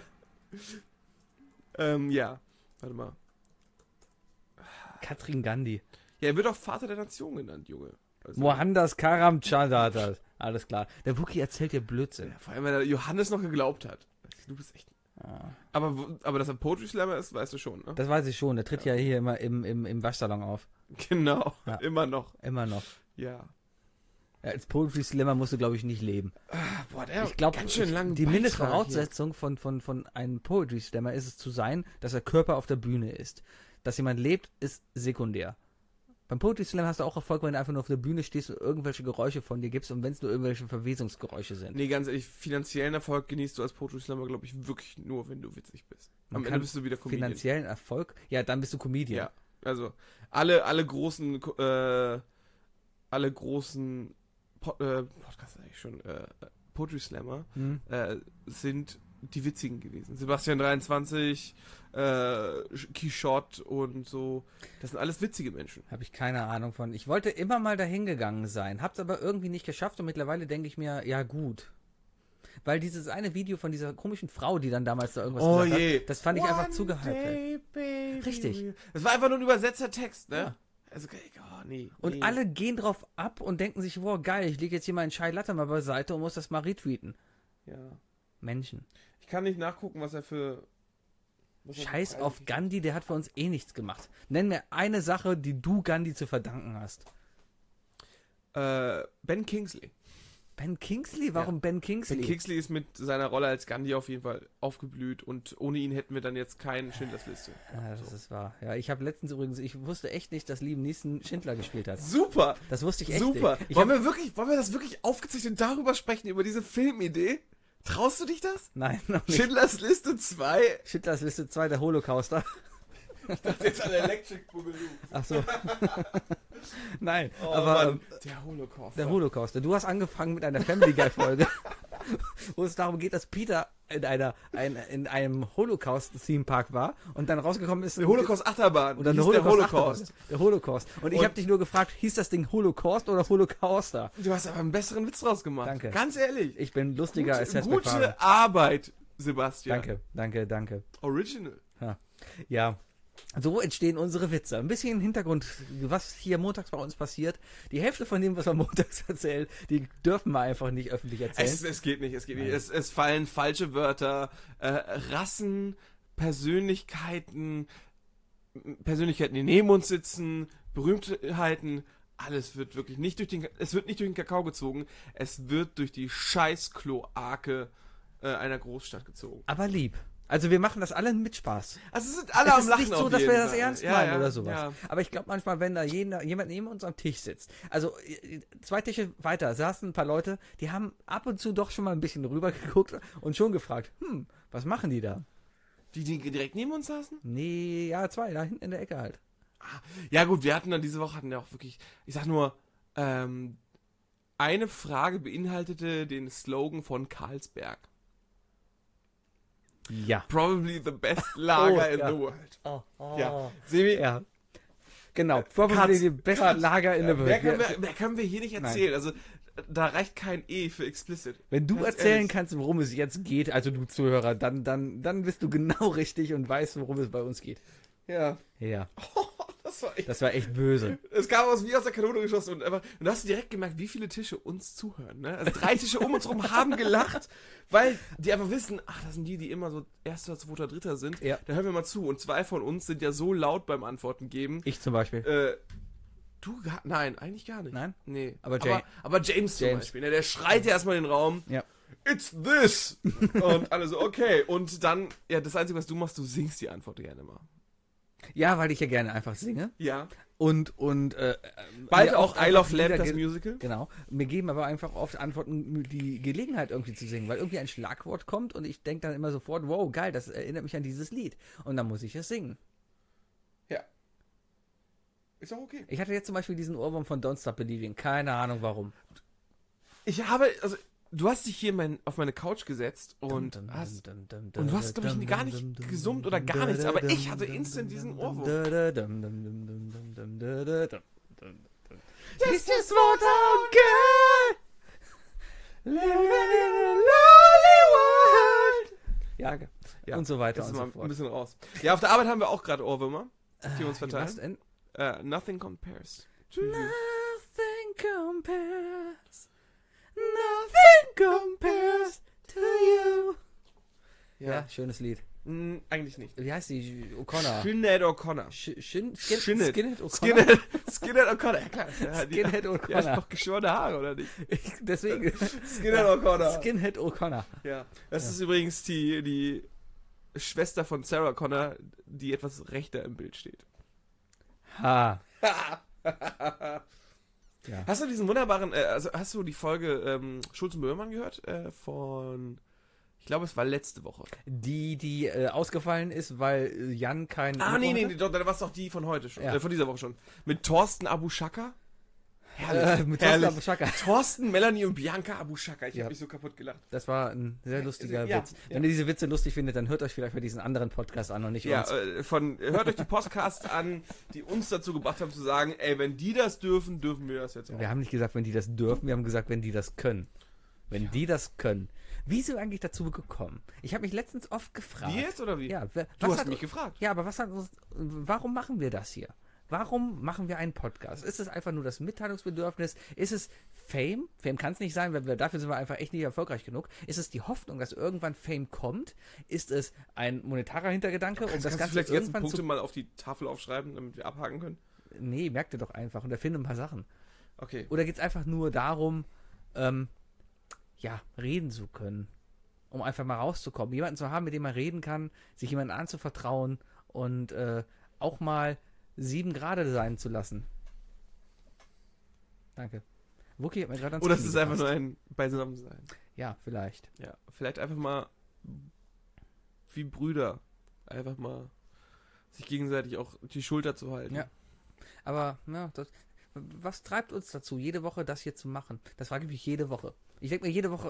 Ja. Warte mal. Katrin Gandhi. Ja, er wird auch Vater der Nation genannt, Junge. Also, Mohandas Karamchandar. Alles klar. Der Wookie erzählt dir Blödsinn. vor allem, weil er Johannes noch geglaubt hat. Du bist echt... Ah. Aber dass er Poetry Slammer ist, weißt du schon, ne? Das weiß ich schon. Der tritt ja hier immer im Waschsalon auf. Genau, Ja. immer noch. Immer noch. Ja. Ja, als Poetry Slammer musst du, glaube ich, nicht leben. Boah, der Ich glaube, ganz schön lang. die Mindestvoraussetzung von einem Poetry Slammer ist es zu sein, dass der Körper auf der Bühne ist. Dass jemand lebt, ist sekundär. Beim Poetry Slam hast du auch Erfolg, wenn du einfach nur auf der Bühne stehst und irgendwelche Geräusche von dir gibst und wenn es nur irgendwelche Verwesungsgeräusche sind. Nee, ganz ehrlich, finanziellen Erfolg genießt du als Poetry Slammer, glaube ich, wirklich nur, wenn du witzig bist. Man Am Ende kann bist du wieder Comedian. Finanziellen Erfolg? Ja, dann bist du Comedian. Ja, also alle großen Podcasts eigentlich schon, Poetry Slammer Hm? sind die witzigen gewesen. Sebastian 23, Quichotte und so. Das sind alles witzige Menschen. Habe ich keine Ahnung von. Ich wollte immer mal dahin gegangen sein, hab's aber irgendwie nicht geschafft und mittlerweile denke ich mir, ja gut. Weil dieses eine Video von dieser komischen Frau, die dann damals da irgendwas Oh gesagt je. hat, das fand ich einfach zu gehypt. Day, baby. Richtig. Das war einfach nur ein übersetzter Text, ne? Ja. Also, nee. Und nee. alle gehen drauf ab und denken sich, wow, geil, ich lege jetzt hier meinen Chai Latte mal beiseite und muss das mal retweeten. Ja. Menschen. Ich kann nicht nachgucken, was er für... Scheiß auf Gandhi, der hat für uns eh nichts gemacht. Nenn mir eine Sache, die du Gandhi zu verdanken hast. Ben Kingsley. Ben Kingsley? Warum Ben Kingsley? Ben Kingsley ist mit seiner Rolle als Gandhi auf jeden Fall aufgeblüht und ohne ihn hätten wir dann jetzt keinen Schindlers Liste. Ja, das ist wahr. Ja, ich habe letztens übrigens, ich wusste echt nicht, dass Liam Neeson Schindler gespielt hat. Super! Das wusste ich echt Super! nicht. Wollen wir das wirklich aufgezeichnet darüber sprechen, über diese Filmidee? Traust du dich das? Nein, noch nicht. Schindlers Liste 2? Schindlers Liste 2, der Holocauster. Das ist jetzt an Electric Boogaloo. Ach so. Nein, Oh, aber Mann. Der Holocaust. der Holocauster. Du hast angefangen mit einer Family Guy Folge, wo es darum geht, dass Peter in einem Holocaust-Theme-Park war und dann rausgekommen ist... Der Holocaust-Achterbahn. Oder eine Hieß der Holocaust. Der Holocaust. Und ich Und- habe dich nur gefragt, hieß das Ding Holocaust oder Holocauster? Du hast aber einen besseren Witz draus gemacht. Danke. Ganz ehrlich. Ich bin lustiger als Seth MacFarlane. Gute Arbeit, Sebastian. Danke. Original. Ja. So entstehen unsere Witze. Ein bisschen Hintergrund, was hier montags bei uns passiert. Die Hälfte von dem, was wir montags erzählen, die dürfen wir einfach nicht öffentlich erzählen. Es geht nicht. Nein. Es fallen falsche Wörter, Rassen, Persönlichkeiten, die neben uns sitzen, Berühmtheiten. Alles wird wirklich nicht es wird nicht durch den Kakao gezogen, es wird durch die Scheiß-Kloake einer Großstadt gezogen. Aber lieb. Also wir machen das alle mit Spaß. Also es sind alle Es am ist Lachen nicht so, auf dass wir jeden das Fall. ernst Ja, meinen ja, oder sowas. ja. Aber ich glaube manchmal, wenn da jemand neben uns am Tisch sitzt, also 2 Tische weiter saßen ein paar Leute, die haben ab und zu doch schon mal ein bisschen rüber geguckt und schon gefragt, was machen die da? Die direkt neben uns saßen? Nee, ja, 2, da hinten in der Ecke halt. Ja gut, diese Woche hatten wir auch wirklich, ich sag nur, eine Frage beinhaltete den Slogan von Carlsberg. Ja. Probably the best lager in ja. the world. Oh. Ja. Sebi, Ja. Genau, probably Katz, die bessere Lager in der mehr Welt. können wir hier nicht erzählen. Also da reicht kein E für explicit. Wenn du Ganz erzählen ehrlich. kannst, worum es jetzt geht, also du Zuhörer, dann bist du genau richtig und weißt, worum es bei uns geht. Ja. Ja, Das war echt böse. Es kam wie aus der Kanone geschossen und einfach, und da hast du direkt gemerkt, wie viele Tische uns zuhören, ne? Also 3 Tische um uns rum haben gelacht, weil die einfach wissen, ach, das sind die immer so erster, zweiter, dritter sind. Ja. Da hören wir mal zu. Und 2 von uns sind ja so laut beim Antworten geben. Ich zum Beispiel. Nein, eigentlich gar nicht. Nein? Nee. Aber aber James zum James. Beispiel, ne? Der schreit ja erstmal in den Raum. Ja. It's this! Und alle so, okay. Und dann, ja, das Einzige, was du machst, du singst die Antwort gerne mal. Ja, weil ich ja gerne einfach singe. Ja. Und Bald mir auch oft I Love einfach Lamp, Lieder das ge- Musical. Genau. Mir geben aber einfach oft Antworten die Gelegenheit irgendwie zu singen, weil irgendwie ein Schlagwort kommt und ich denke dann immer sofort, wow, geil, das erinnert mich an dieses Lied. Und dann muss ich es singen. Ja. Ist auch okay. Ich hatte jetzt zum Beispiel diesen Ohrwurm von Don't Stop Believing. Keine Ahnung warum. Du hast dich hier auf meine Couch gesetzt und du hast, glaube ich, gar nicht gesummt oder gar nichts, aber ich hatte instant diesen Ohrwurm. It's just small town girl living in a lonely world. Ja, Ja, und so weiter das und ist so mal ein fort. bisschen raus. Ja, auf der Arbeit haben wir auch gerade Ohrwürmer, die wir uns Was verteilen. denn? Nothing compares to you. Nothing compares. Nothing compares to you. Ja, schönes Lied. Eigentlich nicht. Wie heißt die? O'Connor. Sinead O'Connor. Skinhead O'Connor. Skinhead O'Connor, ja klar. Skinhead Die hat O'Connor. doch geschorene Haare, oder nicht? Deswegen. Skinhead O'Connor. Skinhead O'Connor. Ja. Das ist übrigens die Schwester von Sarah Connor, die etwas rechter im Bild steht. Ha. Ja. Hast du diesen wunderbaren, hast du die Folge Schulz und Böhmermann gehört? Ich glaube, es war letzte Woche. Die ausgefallen ist, weil Jan kein. Nee, doch, da war es doch die von heute schon, Ja. von dieser Woche schon. Mit Thorsten Abu Shaka. Herrlich. Mit herrlich. Thorsten Schaka. Thorsten, Melanie und Bianca Abu Shaka. Ich Ja. habe mich so kaputt gelacht. Das war ein sehr lustiger Ja, Witz. Wenn ihr diese Witze lustig findet, dann hört euch vielleicht mal diesen anderen Podcast an und nicht Ja, uns. hört euch die Podcasts an, die uns dazu gebracht haben zu sagen, ey, wenn die das dürfen, dürfen wir das jetzt auch. Wir haben nicht gesagt, wenn die das dürfen, wir haben gesagt, wenn die das können. Wenn die das können. Wie sind wir eigentlich dazu gekommen? Ich habe mich letztens oft gefragt. Wie jetzt oder wie? Ja, Du hast mich gefragt. Ja, aber warum machen wir das hier? Warum machen wir einen Podcast? Ist es einfach nur das Mitteilungsbedürfnis? Ist es Fame? Fame kann es nicht sein, weil dafür sind wir einfach echt nicht erfolgreich genug. Ist es die Hoffnung, dass irgendwann Fame kommt? Ist es ein monetarer Hintergedanke, um das Kannst du Ganze vielleicht jetzt irgendwann Punkte zu... mal auf die Tafel aufschreiben, damit wir abhaken können? Nee, merkt ihr doch einfach und erfinde ein paar Sachen. Okay. Oder geht es einfach nur darum, reden zu können? Um einfach mal rauszukommen. Jemanden zu haben, mit dem man reden kann, sich jemandem anzuvertrauen und auch mal 7 Grad sein zu lassen. Danke. Wookie hat mir gerade ans Oder es Knie ist einfach nur gefasst. ein Beisammensein. Ja, vielleicht. Ja, vielleicht einfach mal wie Brüder. Einfach mal sich gegenseitig auch die Schulter zu halten. Ja. Aber, was treibt uns dazu, jede Woche das hier zu machen? Das frage ich mich jede Woche. Ich denke mir jede Woche,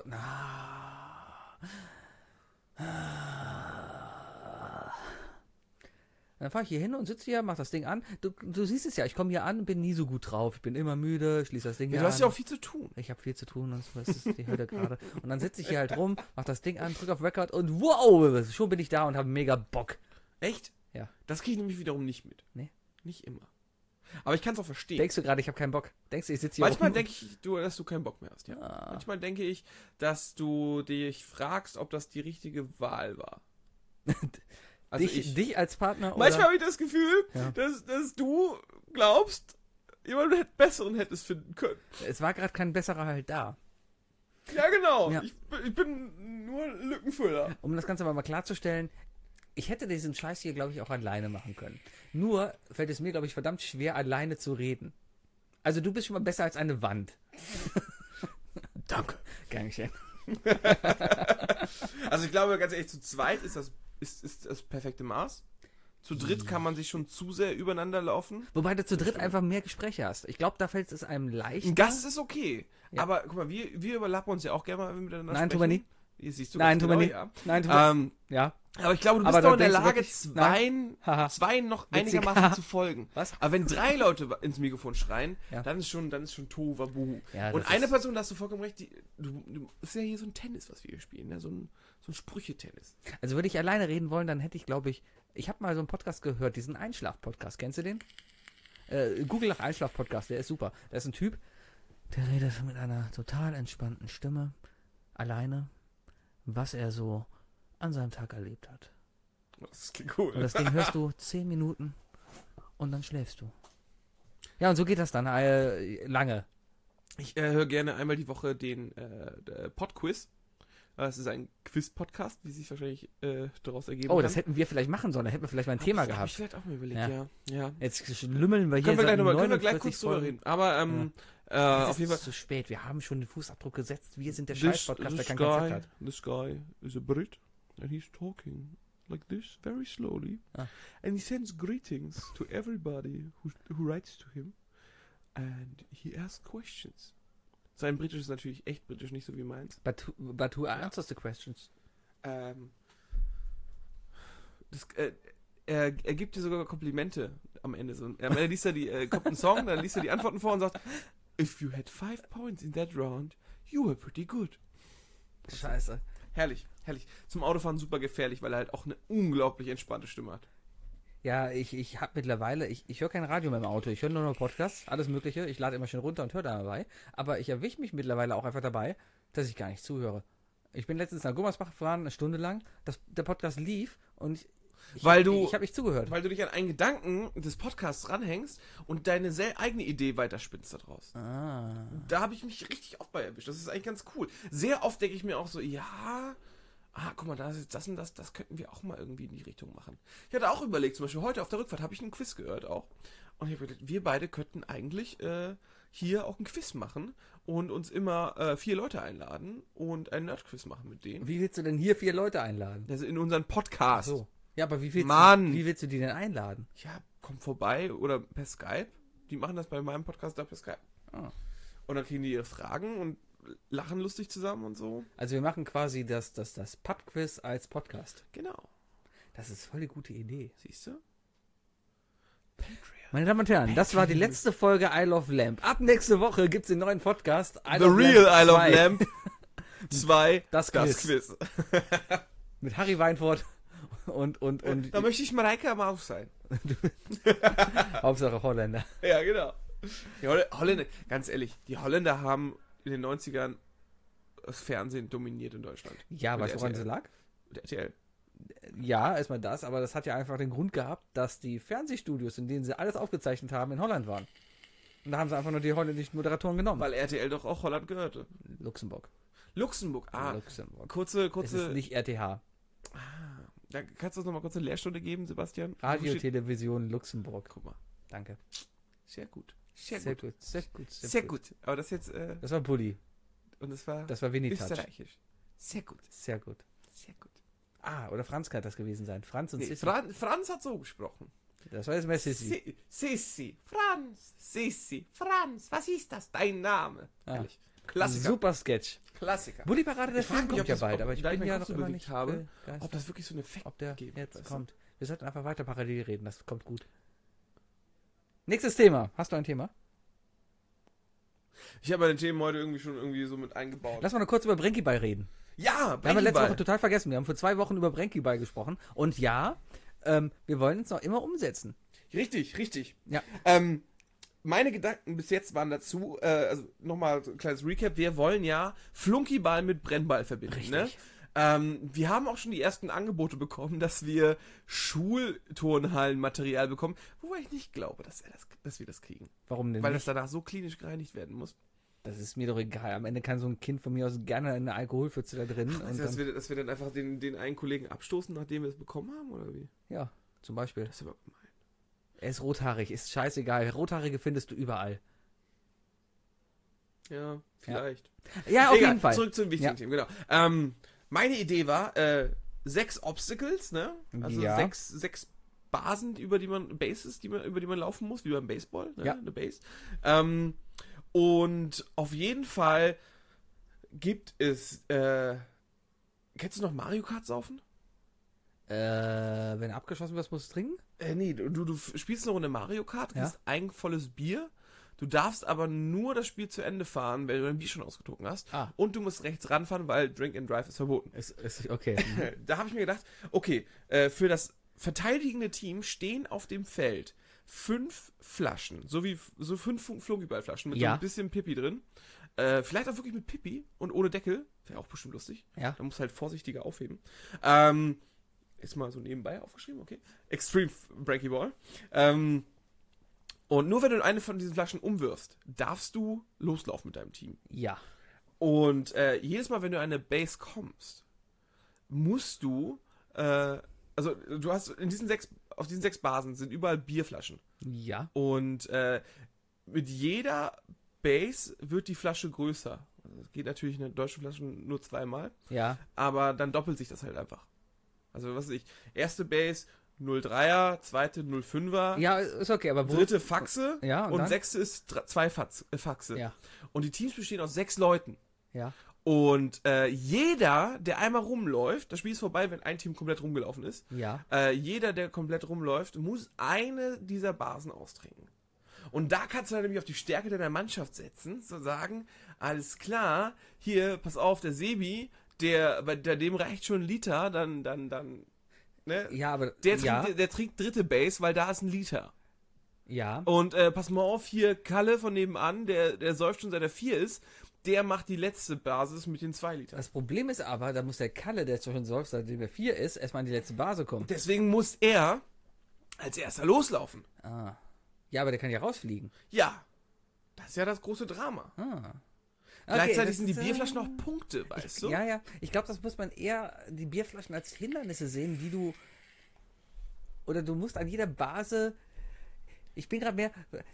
dann fahre ich hier hin und sitze hier, mach das Ding an. Du siehst es ja, ich komme hier an und bin nie so gut drauf. Ich bin immer müde, schließe das Ding Ja, hier du hast an. ja auch viel zu tun. Ich habe viel zu tun und das ist die Hölle gerade. Und dann sitze ich hier halt rum, mach das Ding an, drück auf Record und wow, schon bin ich da und habe mega Bock. Echt? Ja. Das kriege ich nämlich wiederum nicht mit. Nee. Nicht immer. Aber ich kann es auch verstehen. Denkst du gerade, ich habe keinen Bock? Denkst du, ich sitze hier Manchmal rum? denke ich, dass du keinen Bock mehr hast. Ja. Ah. Manchmal denke ich, dass du dich fragst, ob das die richtige Wahl war. Also dich als Partner oder? Manchmal habe ich das Gefühl, Ja. dass du glaubst, jemand besseren hättest finden können. Es war gerade kein besserer halt da. Ja, genau. Ja. Ich bin nur Lückenfüller. Um das Ganze aber mal klarzustellen, ich hätte diesen Scheiß hier, glaube ich, auch alleine machen können. Nur fällt es mir, glaube ich, verdammt schwer, alleine zu reden. Also du bist schon mal besser als eine Wand. Danke. Gern geschehen. Also ich glaube, ganz ehrlich, zu zweit ist das perfekte Maß. Zu dritt kann man sich schon zu sehr übereinander laufen. Wobei du zu dritt einfach mehr Gespräche hast. Ich glaube, da fällt es einem leichter. Ein Gast ist okay. Ja. Aber guck mal, wir überlappen uns ja auch gerne mal miteinander Nein, tun wir sprechen. nie. Hier siehst du Nein, ganz tun wir genau, nie. ja. Nein, tun wir Ja. Aber ich glaube, du Aber bist da doch in der denkst du Lage, wirklich, Haha. zwei noch Witzig. einigermaßen zu folgen. Was? Aber wenn 3 Leute ins Mikrofon schreien, Ja. dann ist schon Tohuwabohu. Ja, Und das eine ist- Person, da hast du vollkommen recht, das ist ja hier so ein Tennis, was wir hier spielen, ne? So ein Sprüche-Tennis. Also würde ich alleine reden wollen, dann hätte ich, glaube ich habe mal so einen Podcast gehört, diesen Einschlaf-Podcast. Kennst du den? Google nach Einschlaf-Podcast, der ist super. Da ist ein Typ, der redet mit einer total entspannten Stimme, alleine, was er so an seinem Tag erlebt hat. Das klingt cool. Und das Ding hörst du 10 Minuten und dann schläfst du. Ja, und so geht das dann lange. Ich höre gerne einmal die Woche den Podquiz. Das ist ein Quiz-Podcast, wie sich wahrscheinlich daraus ergeben Oh, kann. das hätten wir vielleicht machen sollen. Da hätten wir vielleicht mal ein Thema Hab ich gehabt. vielleicht auch mal überlegt, Ja. ja. Jetzt lümmeln wir hier Können wir seit gleich 49 kurz drüber Folgen. reden. Aber Es auf jeden Fall. ist zu spät. Wir haben schon den Fußabdruck gesetzt. Wir sind der This Scheiß-Podcast, der kein Konzept hat. this guy is a Brit and he's talking like this very slowly Ah. and he sends greetings to everybody who writes to him and he asks questions. Sein Britisch ist natürlich echt britisch, nicht so wie meins. But who answers the questions? Er gibt dir sogar Komplimente am Ende. Am Ende liest er kommt ein Song, dann liest er die Antworten vor und sagt, if you had 5 points in that round, you were pretty good. Scheiße. Herrlich, herrlich. Zum Autofahren super gefährlich, weil er halt auch eine unglaublich entspannte Stimme hat. Ja, ich habe mittlerweile, ich höre kein Radio mehr im Auto. Ich höre nur noch Podcasts, alles Mögliche. Ich lade immer schön runter und höre dabei. Aber ich erwische mich mittlerweile auch einfach dabei, dass ich gar nicht zuhöre. Ich bin letztens nach Gummersbach gefahren, eine Stunde lang. Der Podcast lief und ich habe nicht zugehört. Weil du dich an einen Gedanken des Podcasts ranhängst und deine eigene Idee weiterspinnst daraus. Ah. Da habe ich mich richtig oft bei erwischt. Das ist eigentlich ganz cool. Sehr oft denke ich mir auch so, guck mal, das und das könnten wir auch mal irgendwie in die Richtung machen. Ich hatte auch überlegt, zum Beispiel heute auf der Rückfahrt habe ich einen Quiz gehört auch. Und ich habe gedacht, wir beide könnten eigentlich hier auch einen Quiz machen und uns immer 4 Leute einladen und einen Nerd-Quiz machen mit denen. Wie willst du denn hier 4 Leute einladen? Also in unseren Podcast. So. Ja, aber wie Mann. willst du die denn einladen? Ja, komm vorbei oder per Skype. Die machen das bei meinem Podcast da per Skype. Ah. Und dann kriegen die ihre Fragen und lachen lustig zusammen und so. Also wir machen quasi das Pub-Quiz als Podcast. Genau. Das ist voll die gute Idee. Siehst du? Meine Damen und Herren, das war die letzte Folge I Love Lamp. Ab nächste Woche gibt's den neuen Podcast I The Love Real Lamp I Love 2. Lamp 2. Das Quiz. Mit Harry Weinfurt und Da möchte ich Mareike Maus sein. Hauptsache Holländer. Ja, genau. Die Holländer, ganz ehrlich, die Holländer haben in den 90ern das Fernsehen dominiert in Deutschland. Ja, Mit weißt du, woran das RTL. lag? Mit RTL. Ja, erstmal das, aber das hat ja einfach den Grund gehabt, dass die Fernsehstudios, in denen sie alles aufgezeichnet haben, in Holland waren. Und da haben sie einfach nur die holländischen Moderatoren genommen. Weil RTL doch auch Holland gehörte. Luxemburg. Luxemburg, Luxemburg. kurze, Es ist nicht RTH. da kannst du uns noch mal kurz eine Lehrstunde geben, Sebastian? Radio, Wo steht- Television, Luxemburg. Guck mal, Danke. sehr gut. Sehr gut. Sehr gut. Aber das jetzt, Das war Bulli. und das war Das war Vinitac. österreichisch. Sehr gut. Sehr gut. Sehr gut. Ah, oder Franz kann das gewesen sein. Franz und Nee, Sissi. Franz hat so gesprochen. Das war jetzt mehr Sissi. Sissi, Franz, was ist das? Dein Name. Ah. Ehrlich. Klassiker. Super Sketch. Klassiker. Bulli Parade, der Ich frag Film mich, kommt ob ja das- bald, aber ich da ich bin meinen ja Kopf noch so immer bewegt nicht habe, begeistert, ob das wirklich so einen Effekt ob der gibt. jetzt weißt du? kommt. Wir sollten einfach weiter parallel reden, das kommt gut. Nächstes Thema. Hast du ein Thema? Ich habe meine Themen heute irgendwie schon so mit eingebaut. Lass mal noch kurz über Brenkiball reden. Ja, Wir haben ja Breaking letzte Ball. Woche total vergessen. Wir haben vor 2 Wochen über Brenkiball gesprochen. Und ja, wir wollen es noch immer umsetzen. Richtig. Ja. Meine Gedanken bis jetzt waren dazu, also nochmal so ein kleines Recap, wir wollen ja Flunkyball mit Brennball verbinden. Richtig. Ne? Wir haben auch schon die ersten Angebote bekommen, dass wir Schulturnhallenmaterial bekommen, wobei ich nicht glaube, dass wir das kriegen. Warum denn Weil nicht? das danach so klinisch gereinigt werden muss. Das ist mir doch egal. Am Ende kann so ein Kind von mir aus gerne eine Alkoholpfütze da drin. Und Also, dass dann, wir dann einfach den einen Kollegen abstoßen, nachdem wir es bekommen haben, oder wie? ja, zum Beispiel. Das ist aber gemein. Er ist rothaarig, ist scheißegal. Rothaarige findest du überall. Ja, vielleicht. Ja, auf Egal, jeden Fall. Zurück zu den wichtigen Ja. Themen, genau. Meine Idee war, 6 Obstacles, ne? Also Ja. 6 Basen, über die man laufen muss, wie beim Baseball, ne? Ja. Eine Base. Und auf jeden Fall gibt es, kennst du noch Mario Kart saufen? Wenn abgeschossen wird, musst du trinken? Nee, du spielst eine Runde Mario Kart, Ja. kriegst ein volles Bier. Du darfst aber nur das Spiel zu Ende fahren, wenn du dein Bier schon ausgetrunken hast. Ah. Und du musst rechts ranfahren, weil Drink and Drive ist verboten. Ist okay. Da habe ich mir gedacht, okay, für das verteidigende Team stehen auf dem Feld 5 Flaschen, so 5 Flunkyballflaschen mit so Ja. ein bisschen Pipi drin. Vielleicht auch wirklich mit Pipi und ohne Deckel. Wäre auch bestimmt lustig. Ja. Da musst du halt vorsichtiger aufheben. Ist mal so nebenbei aufgeschrieben, okay. Extreme Breaky Ball. Und nur wenn du eine von diesen Flaschen umwirfst, darfst du loslaufen mit deinem Team. Ja. Und jedes Mal, wenn du an eine Base kommst, musst du, also du hast auf diesen 6 Basen sind überall Bierflaschen. Ja. Und mit jeder Base wird die Flasche größer. Also, das geht natürlich in der deutschen Flasche nur 2-mal, Ja. aber dann doppelt sich das halt einfach. Also was weiß ich, erste Base 0,3er, zweite 0,5er, Ja, ist okay, aber dritte Faxe Ja, und und dann? sechste ist 2 Faxe. Ja. Und die Teams bestehen aus 6 Leuten. Ja. Und jeder, der einmal rumläuft, das Spiel ist vorbei, wenn ein Team komplett rumgelaufen ist, Ja. jeder, der komplett rumläuft, muss eine dieser Basen austrinken. Und da kannst du dann nämlich auf die Stärke deiner Mannschaft setzen, zu sagen, alles klar, hier, pass auf, der Sebi, bei dem reicht schon ein Liter, dann, ne? Ja, aber Der trinkt dritte Base, weil da ist ein Liter. ja. Und pass mal auf, hier Kalle von nebenan, der säuft schon seit er 4 ist, der macht die letzte Basis mit den 2 Litern. Das Problem ist aber, da muss der Kalle, der schon säuft, seitdem er 4 ist, erstmal an die letzte Base kommen. Deswegen muss er als erster loslaufen. Ah. Ja, aber der kann ja rausfliegen. Ja, das ist ja das große Drama. Ah. Gleichzeitig sind die das, Bierflaschen auch Punkte, weißt du? Ja, ja. Ich glaube, das muss man eher die Bierflaschen als Hindernisse sehen, die du. Oder du musst an jeder Base. Ich bin gerade mehr.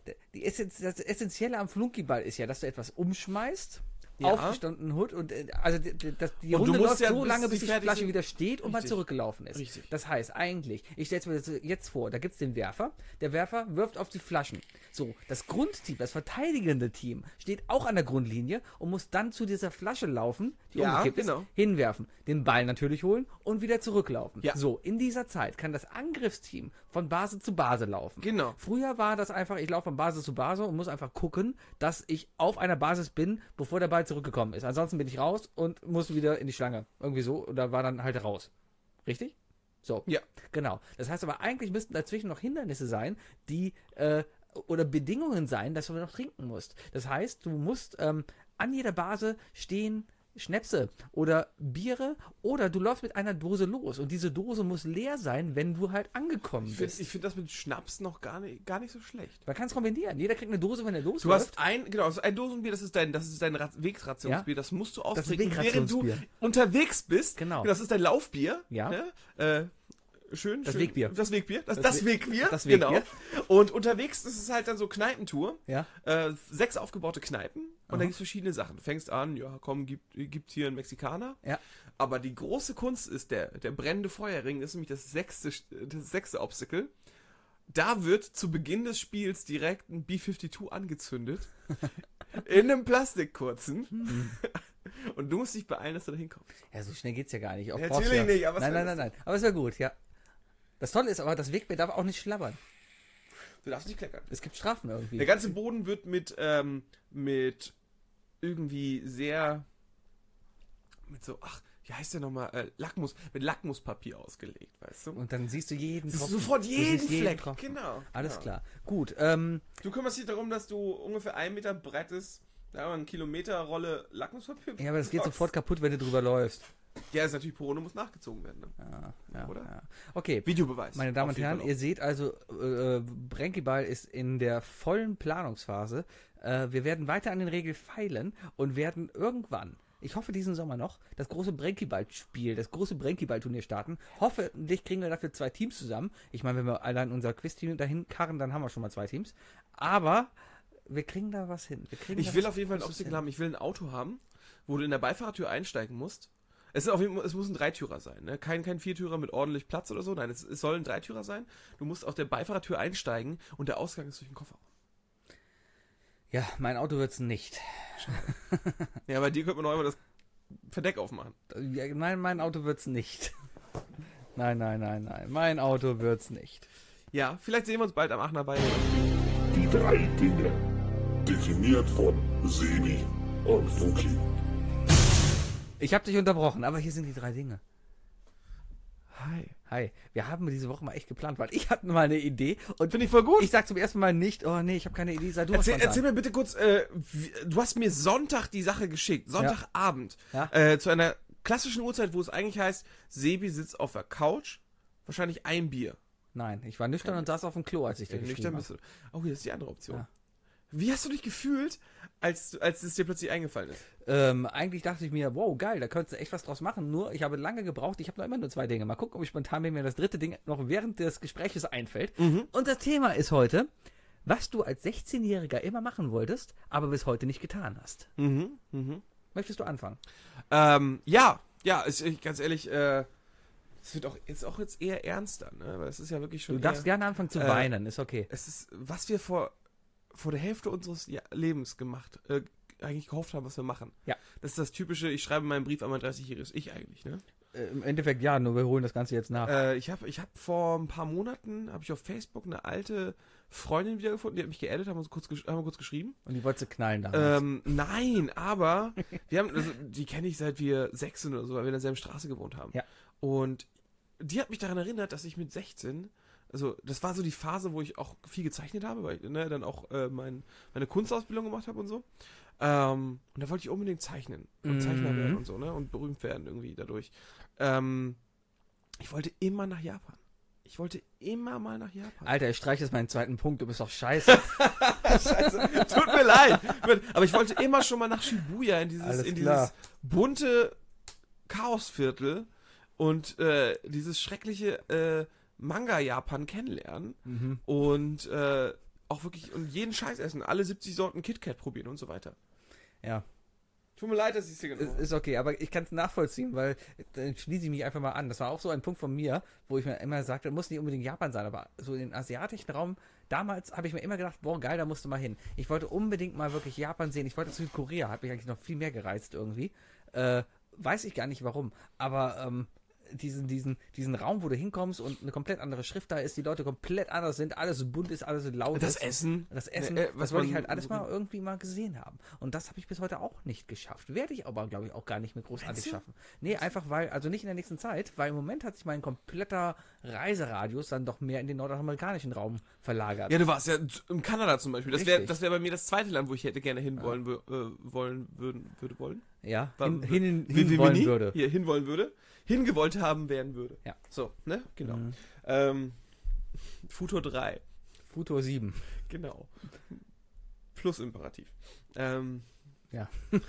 Das Essentielle am Flunkyball ist ja, dass du etwas umschmeißt. Ja. Aufgestanden Hut und also die Und Runde du musst läuft ja, so bis lange, sie bis die fertig Flasche sind. wieder steht und mal Richtig. zurückgelaufen ist. Richtig. Das heißt eigentlich, ich stelle es mir jetzt vor, da gibt es den Werfer, der Werfer wirft auf die Flaschen. So, das Grundteam, das verteidigende Team steht auch an der Grundlinie und muss dann zu dieser Flasche laufen, die Ja, umgekippt genau. ist, hinwerfen, den Ball natürlich holen und wieder zurücklaufen. Ja. So, in dieser Zeit kann das Angriffsteam von Base zu Base laufen. Genau. Früher war das einfach, ich laufe von Basis zu Base und muss einfach gucken, dass ich auf einer Basis bin, bevor der Ball zurückgekommen ist. Ansonsten bin ich raus und muss wieder in die Schlange. Irgendwie so. Oder war dann halt raus. Richtig? So. Ja. Genau. Das heißt aber, eigentlich müssten dazwischen noch Hindernisse sein, die, oder Bedingungen sein, dass du noch trinken musst. Das heißt, du musst an jeder Base stehen Schnäpse oder Biere oder du läufst mit einer Dose los und diese Dose muss leer sein, wenn du halt angekommen bist. Ich finde das mit Schnaps noch gar nicht so schlecht. Man kann es kombinieren. Jeder kriegt eine Dose, wenn er losläuft. Du hast ein Dosenbier, das ist dein Wegrationsbier, das musst du austrinken, während du Wegrationsbier. unterwegs bist. Genau. Das ist dein Laufbier. Ja. Ne? Schön. Das Wegbier. Das Wegbier. Das Das Wegbier. das Wegbier. Genau. Und unterwegs ist es halt dann so Kneipentour. Ja. 6 aufgebaute Kneipen. Und da gibt es verschiedene Sachen. Du fängst an, ja komm, gibt hier einen Mexikaner. Ja. Aber die große Kunst ist, der brennende Feuerring ist nämlich das sechste Obstacle. Da wird zu Beginn des Spiels direkt ein B-52 angezündet. In einem Plastikkurzen. Und du musst dich beeilen, dass du da hinkommst. Ja, so schnell geht's ja gar nicht. Auf Natürlich Porsche. nicht, aber es nein, wär nein, nein, nein. Aber es wäre gut, ja. Das Tolle ist aber, das Wegbier darf auch nicht schlabbern. Du darfst nicht kleckern. Es gibt Strafen irgendwie. Der ganze Boden wird mit irgendwie sehr mit so, wie heißt der nochmal? Mit Lackmuspapier ausgelegt, weißt du? Und dann siehst du jeden Das ist Tropfen. sofort Du jeden siehst Fleck. Tropfen. Genau. Alles genau. klar. Gut, Du kümmerst dich darum, dass du ungefähr 1 Meter breites, eine Kilometer Rolle Lackmuspapier ja, aber das geht brauchst. sofort kaputt, wenn du drüber läufst. Ja, ist natürlich Porone, muss nachgezogen werden. Ne? Ja, Oder? Ja. Okay, Videobeweis. meine Damen Auf und jeden Herren, Fall ihr seht also, Brenkyball ist in der vollen Planungsphase. Wir werden weiter an den Regeln feilen und werden irgendwann, ich hoffe diesen Sommer noch, das große Brenkyball-Spiel, das große Brenkyball-Turnier starten. Hoffentlich kriegen wir dafür 2 Teams zusammen. Ich meine, wenn wir allein unser Quiz-Team dahin karren, dann haben wir schon mal 2 Teams. Aber wir kriegen da was hin. Ich will auf jeden Fall ein Obstacle haben. Ich will ein Auto haben, wo du in der Beifahrertür einsteigen musst. Es muss ein Dreitürer sein, ne? Kein Viertürer mit ordentlich Platz oder so. Nein, es soll ein Dreitürer sein. Du musst auf der Beifahrertür einsteigen und der Ausgang ist durch den Kofferraum. Ja, mein Auto wird's nicht. Ja, bei dir könnte man noch einmal das Verdeck aufmachen. Ja, mein Auto wird's nicht. Nein. Mein Auto wird's nicht. Ja, vielleicht sehen wir uns bald am Aachener Weide. Die 3 Dinge. Definiert von Sebi und Fuki. Ich habe dich unterbrochen, aber hier sind die 3 Dinge. Hi. Wir haben diese Woche mal echt geplant, weil ich hatte mal eine Idee und Finde ich voll gut. ich sag zum ersten Mal nicht, oh nee, ich habe keine Idee, sei du Erzähl mir bitte kurz, du hast mir Sonntag die Sache geschickt, Sonntagabend, Ja. zu einer klassischen Uhrzeit, wo es eigentlich heißt, Sebi sitzt auf der Couch, wahrscheinlich ein Bier. Nein, ich war nüchtern und saß auf dem Klo, als ich dir Nüchtern geschrieben bist habe. du. Oh, hier ist die andere Option. Ja. Wie hast du dich gefühlt, als es dir plötzlich eingefallen ist? Eigentlich dachte ich mir, wow, geil, da könntest du echt was draus machen, nur ich habe lange gebraucht, ich habe noch immer nur 2 Dinge. Mal gucken, ob ich spontan mir das 3. Ding noch während des Gespräches einfällt. Und das Thema ist heute, was du als 16-Jähriger immer machen wolltest, aber bis heute nicht getan hast. Möchtest du anfangen? Ganz ehrlich, es wird auch jetzt eher ernster, ne? Weil es ist ja wirklich schon. Du darfst gerne anfangen zu weinen, ist okay. Es ist, was wir vor der Hälfte unseres Lebens eigentlich gehofft haben, was wir machen. Ja. Das ist das typische, ich schreibe meinen Brief an mein 30-jähriges Ich eigentlich, ne? Im Endeffekt ja, nur wir holen das Ganze jetzt nach. Ich hab vor ein paar Monaten, habe ich auf Facebook eine alte Freundin wiedergefunden, die hat mich geaddet, haben wir kurz geschrieben. Und die wolltest du knallen damals. Nein, aber die kenne ich seit wir 6 sind oder so, weil wir in derselben Straße gewohnt haben. Ja. Und die hat mich daran erinnert, dass ich mit 16, also das war so die Phase, wo ich auch viel gezeichnet habe, weil ich dann auch meine Kunstausbildung gemacht habe und so. Und da wollte ich unbedingt zeichnen und Zeichner werden und so, ne? Und berühmt werden irgendwie dadurch. Ich wollte immer nach Japan. Ich wollte immer mal nach Japan. Alter, ich streiche jetzt meinen 2. Punkt, du bist doch scheiße. Scheiße, tut mir leid. Aber ich wollte immer schon mal nach Shibuya in dieses bunte Chaosviertel und dieses schreckliche Manga-Japan kennenlernen und auch wirklich und jeden Scheiß essen, alle 70 Sorten KitKat probieren und so weiter. Ja. Tut mir leid, dass ich es dir genau. Ist okay, aber ich kann es nachvollziehen, weil dann schließe ich mich einfach mal an. Das war auch so ein Punkt von mir, wo ich mir immer sagte, muss nicht unbedingt Japan sein, aber so in den asiatischen Raum, damals habe ich mir immer gedacht, boah, geil, da musst du mal hin. Ich wollte unbedingt mal wirklich Japan sehen. Ich wollte Südkorea, hat mich eigentlich noch viel mehr gereizt irgendwie. Weiß ich gar nicht warum, aber diesen Raum, wo du hinkommst und eine komplett andere Schrift da ist, die Leute komplett anders sind, alles bunt ist, alles laut Das ist. Essen. Das Essen, was das wollte ich man halt alles so- mal irgendwie mal gesehen haben. Und das habe ich bis heute auch nicht geschafft. Werde ich aber, glaube ich, auch gar nicht mehr großartig Meinst du? schaffen. Nee, einfach weil, also nicht in der nächsten Zeit, weil im Moment hat sich mein kompletter Reiseradius dann doch mehr in den nordamerikanischen Raum verlagert. Ja, du warst ja in Kanada zum Beispiel. Das wäre Richtig. wär bei mir das zweite Land, wo ich hätte gerne hinwollen wollen. Ja, War- hin Wie wollen nie? würde. Hier hinwollen würde. Hingewollt haben werden würde. Ja. So, ne? Genau. Mhm. Futur 3. Futur 7. Genau. Plus Imperativ. Ja.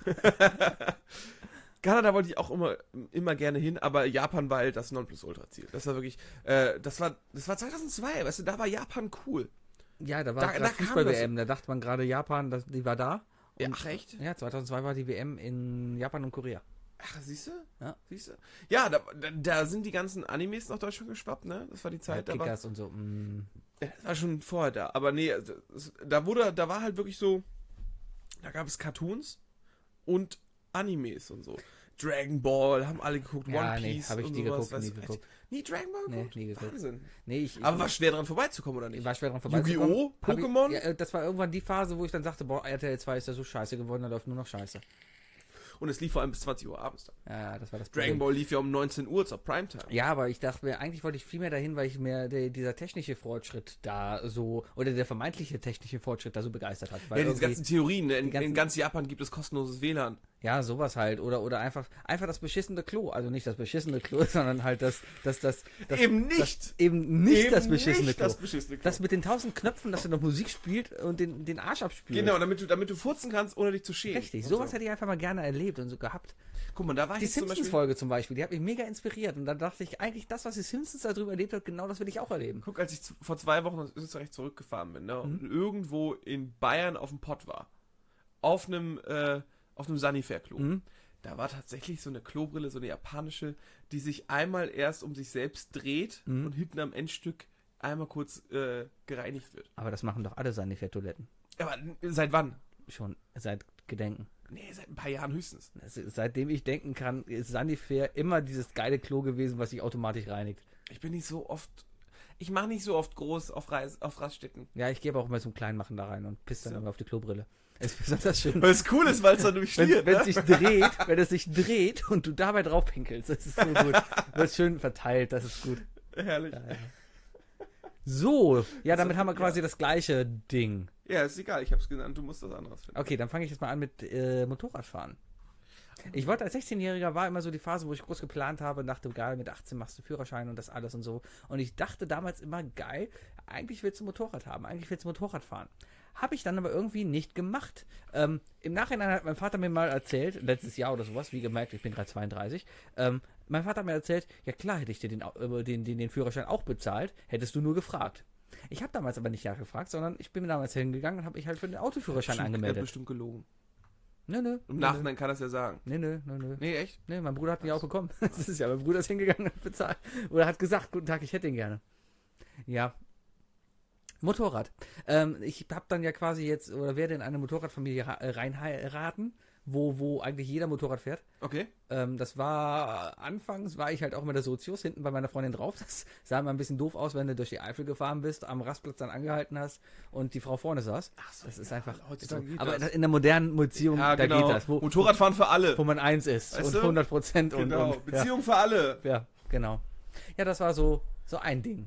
Kanada wollte ich auch immer gerne hin, aber Japan war halt das Nonplusultra-Ziel. Das war wirklich, das war 2002, weißt du, da war Japan cool. Ja, da war Da gerade kam Fußball-WM, da dachte man gerade Japan, die war da. Ja, Und- ach echt? Ja, 2002 war die WM in Japan und Korea. Ach, siehst du? Ja. Siehst du? Ja, da sind die ganzen Animes nach Deutschland geschwappt, ne? Das war die Zeit, da war, Kickers und so. das war schon vorher da. Aber nee, da war halt wirklich so, da gab es Cartoons und Animes und so. Dragon Ball, haben alle geguckt, Ja, One nee, Piece hab ich und nie sowas. geguckt, nie weißt du, geguckt. Nie Dragon Ball Nee, geguckt? nie geguckt. Wahnsinn. Nee, ich Aber war schwer dran vorbeizukommen, oder nicht? war schwer dran vorbeizukommen. Yu-Gi-Oh? Hab ich- Pokémon? Ja, das war irgendwann die Phase, wo ich dann sagte, boah, RTL 2 ist ja so scheiße geworden, da läuft nur noch Scheiße. Und es lief vor allem bis 20 Uhr abends dann. Ja, das war das Dragon Problem. Ball lief ja um 19 Uhr zur Primetime. Ja, aber ich dachte mir, eigentlich wollte ich viel mehr dahin, weil ich mir dieser technische Fortschritt da so, oder der vermeintliche technische Fortschritt da so begeistert hat. Weil Ja, diese irgendwie- ganzen Theorien. Ne? In ganzen- ganz Japan gibt es kostenloses WLAN. Ja, sowas halt. Oder einfach das beschissene Klo. Also nicht das beschissene Klo, sondern halt das Eben nicht. Das, eben nicht Eben das beschissene nicht Klo. das beschissene Klo. Das mit den 1000 Knöpfen, dass du noch Musik spielt und den Arsch abspült. Genau, damit du furzen kannst, ohne dich zu schämen. Richtig, Und sowas so. hätte ich einfach mal gerne erlebt und so gehabt. Guck mal, da war ich Die jetzt zum Beispiel... Simpsons-Folge zum Beispiel, die hat mich mega inspiriert. Und dann dachte ich, eigentlich das, was die Simpsons da drüber erlebt hat, genau das will ich auch erleben. Guck, als ich vor 2 Wochen aus Österreich zurückgefahren bin, ne, und irgendwo in Bayern auf dem Pott war, auf einem Sanifair-Klo, da war tatsächlich so eine Klobrille, so eine japanische, die sich einmal erst um sich selbst dreht und hinten am Endstück einmal kurz gereinigt wird. Aber das machen doch alle Sanifair-Toiletten. Aber seit wann? Schon seit Gedenken. Nee, seit ein paar Jahren höchstens. Seitdem ich denken kann, ist Sanifair immer dieses geile Klo gewesen, was sich automatisch reinigt. Ich bin nicht so oft... Ich mache nicht so oft groß auf Raststätten. Ja, ich gehe aber auch mal so einen kleinen Machen da rein und piss dann immer auf die Klobrille. Es ist besonders schön. Weil es cool ist, weil es dann durchschliert, Wenn es sich dreht und du dabei drauf pinkelst, das ist so gut. Wird schön verteilt, das ist gut. Herrlich. Ja, ja. So, ja, damit haben wir quasi das gleiche Ding. Ja, ist egal, ich hab's genannt, du musst das anderes finden. Okay, dann fange ich jetzt mal an mit Motorradfahren. Ich wollte als 16-Jähriger, war immer so die Phase, wo ich groß geplant habe, dachte, geil, mit 18 machst du Führerschein und das alles und so. Und ich dachte damals immer, geil, eigentlich willst du ein Motorrad haben, eigentlich willst du Motorrad fahren. Habe ich dann aber irgendwie nicht gemacht. Im Nachhinein hat mein Vater mir mal erzählt, letztes Jahr oder sowas, wie gemerkt, ich bin gerade 32, mein Vater hat mir erzählt, ja klar hätte ich dir den Führerschein auch bezahlt, hättest du nur gefragt. Ich habe damals aber nicht nachgefragt, sondern ich bin damals hingegangen und habe mich halt für den Autoführerschein Er angemeldet. hat bestimmt gelogen. Nö. Im Nachhinein kann er es ja sagen. Nö. Nee, echt? Nee, mein Bruder hat mich auch bekommen. Das ist ja, mein Bruder ist hingegangen und hat bezahlt. Oder hat gesagt, guten Tag, ich hätte ihn gerne. Ja. Motorrad. Ich habe dann ja quasi jetzt, oder werde in eine Motorradfamilie reinheiraten, wo eigentlich jeder Motorrad fährt. Okay. Das war, anfangs war ich halt auch mit der Sozius hinten bei meiner Freundin drauf. Das sah immer ein bisschen doof aus, wenn du durch die Eifel gefahren bist, am Rastplatz dann angehalten hast und die Frau vorne saß. Ach so, Das ist ja, einfach, heutzutage geht aber das. in der modernen Beziehung, Ja, da genau. geht das. Motorradfahren für alle. Wo man eins ist Weißt und du? 100% Genau, und Beziehung für alle. ja, genau. Ja, das war so ein Ding.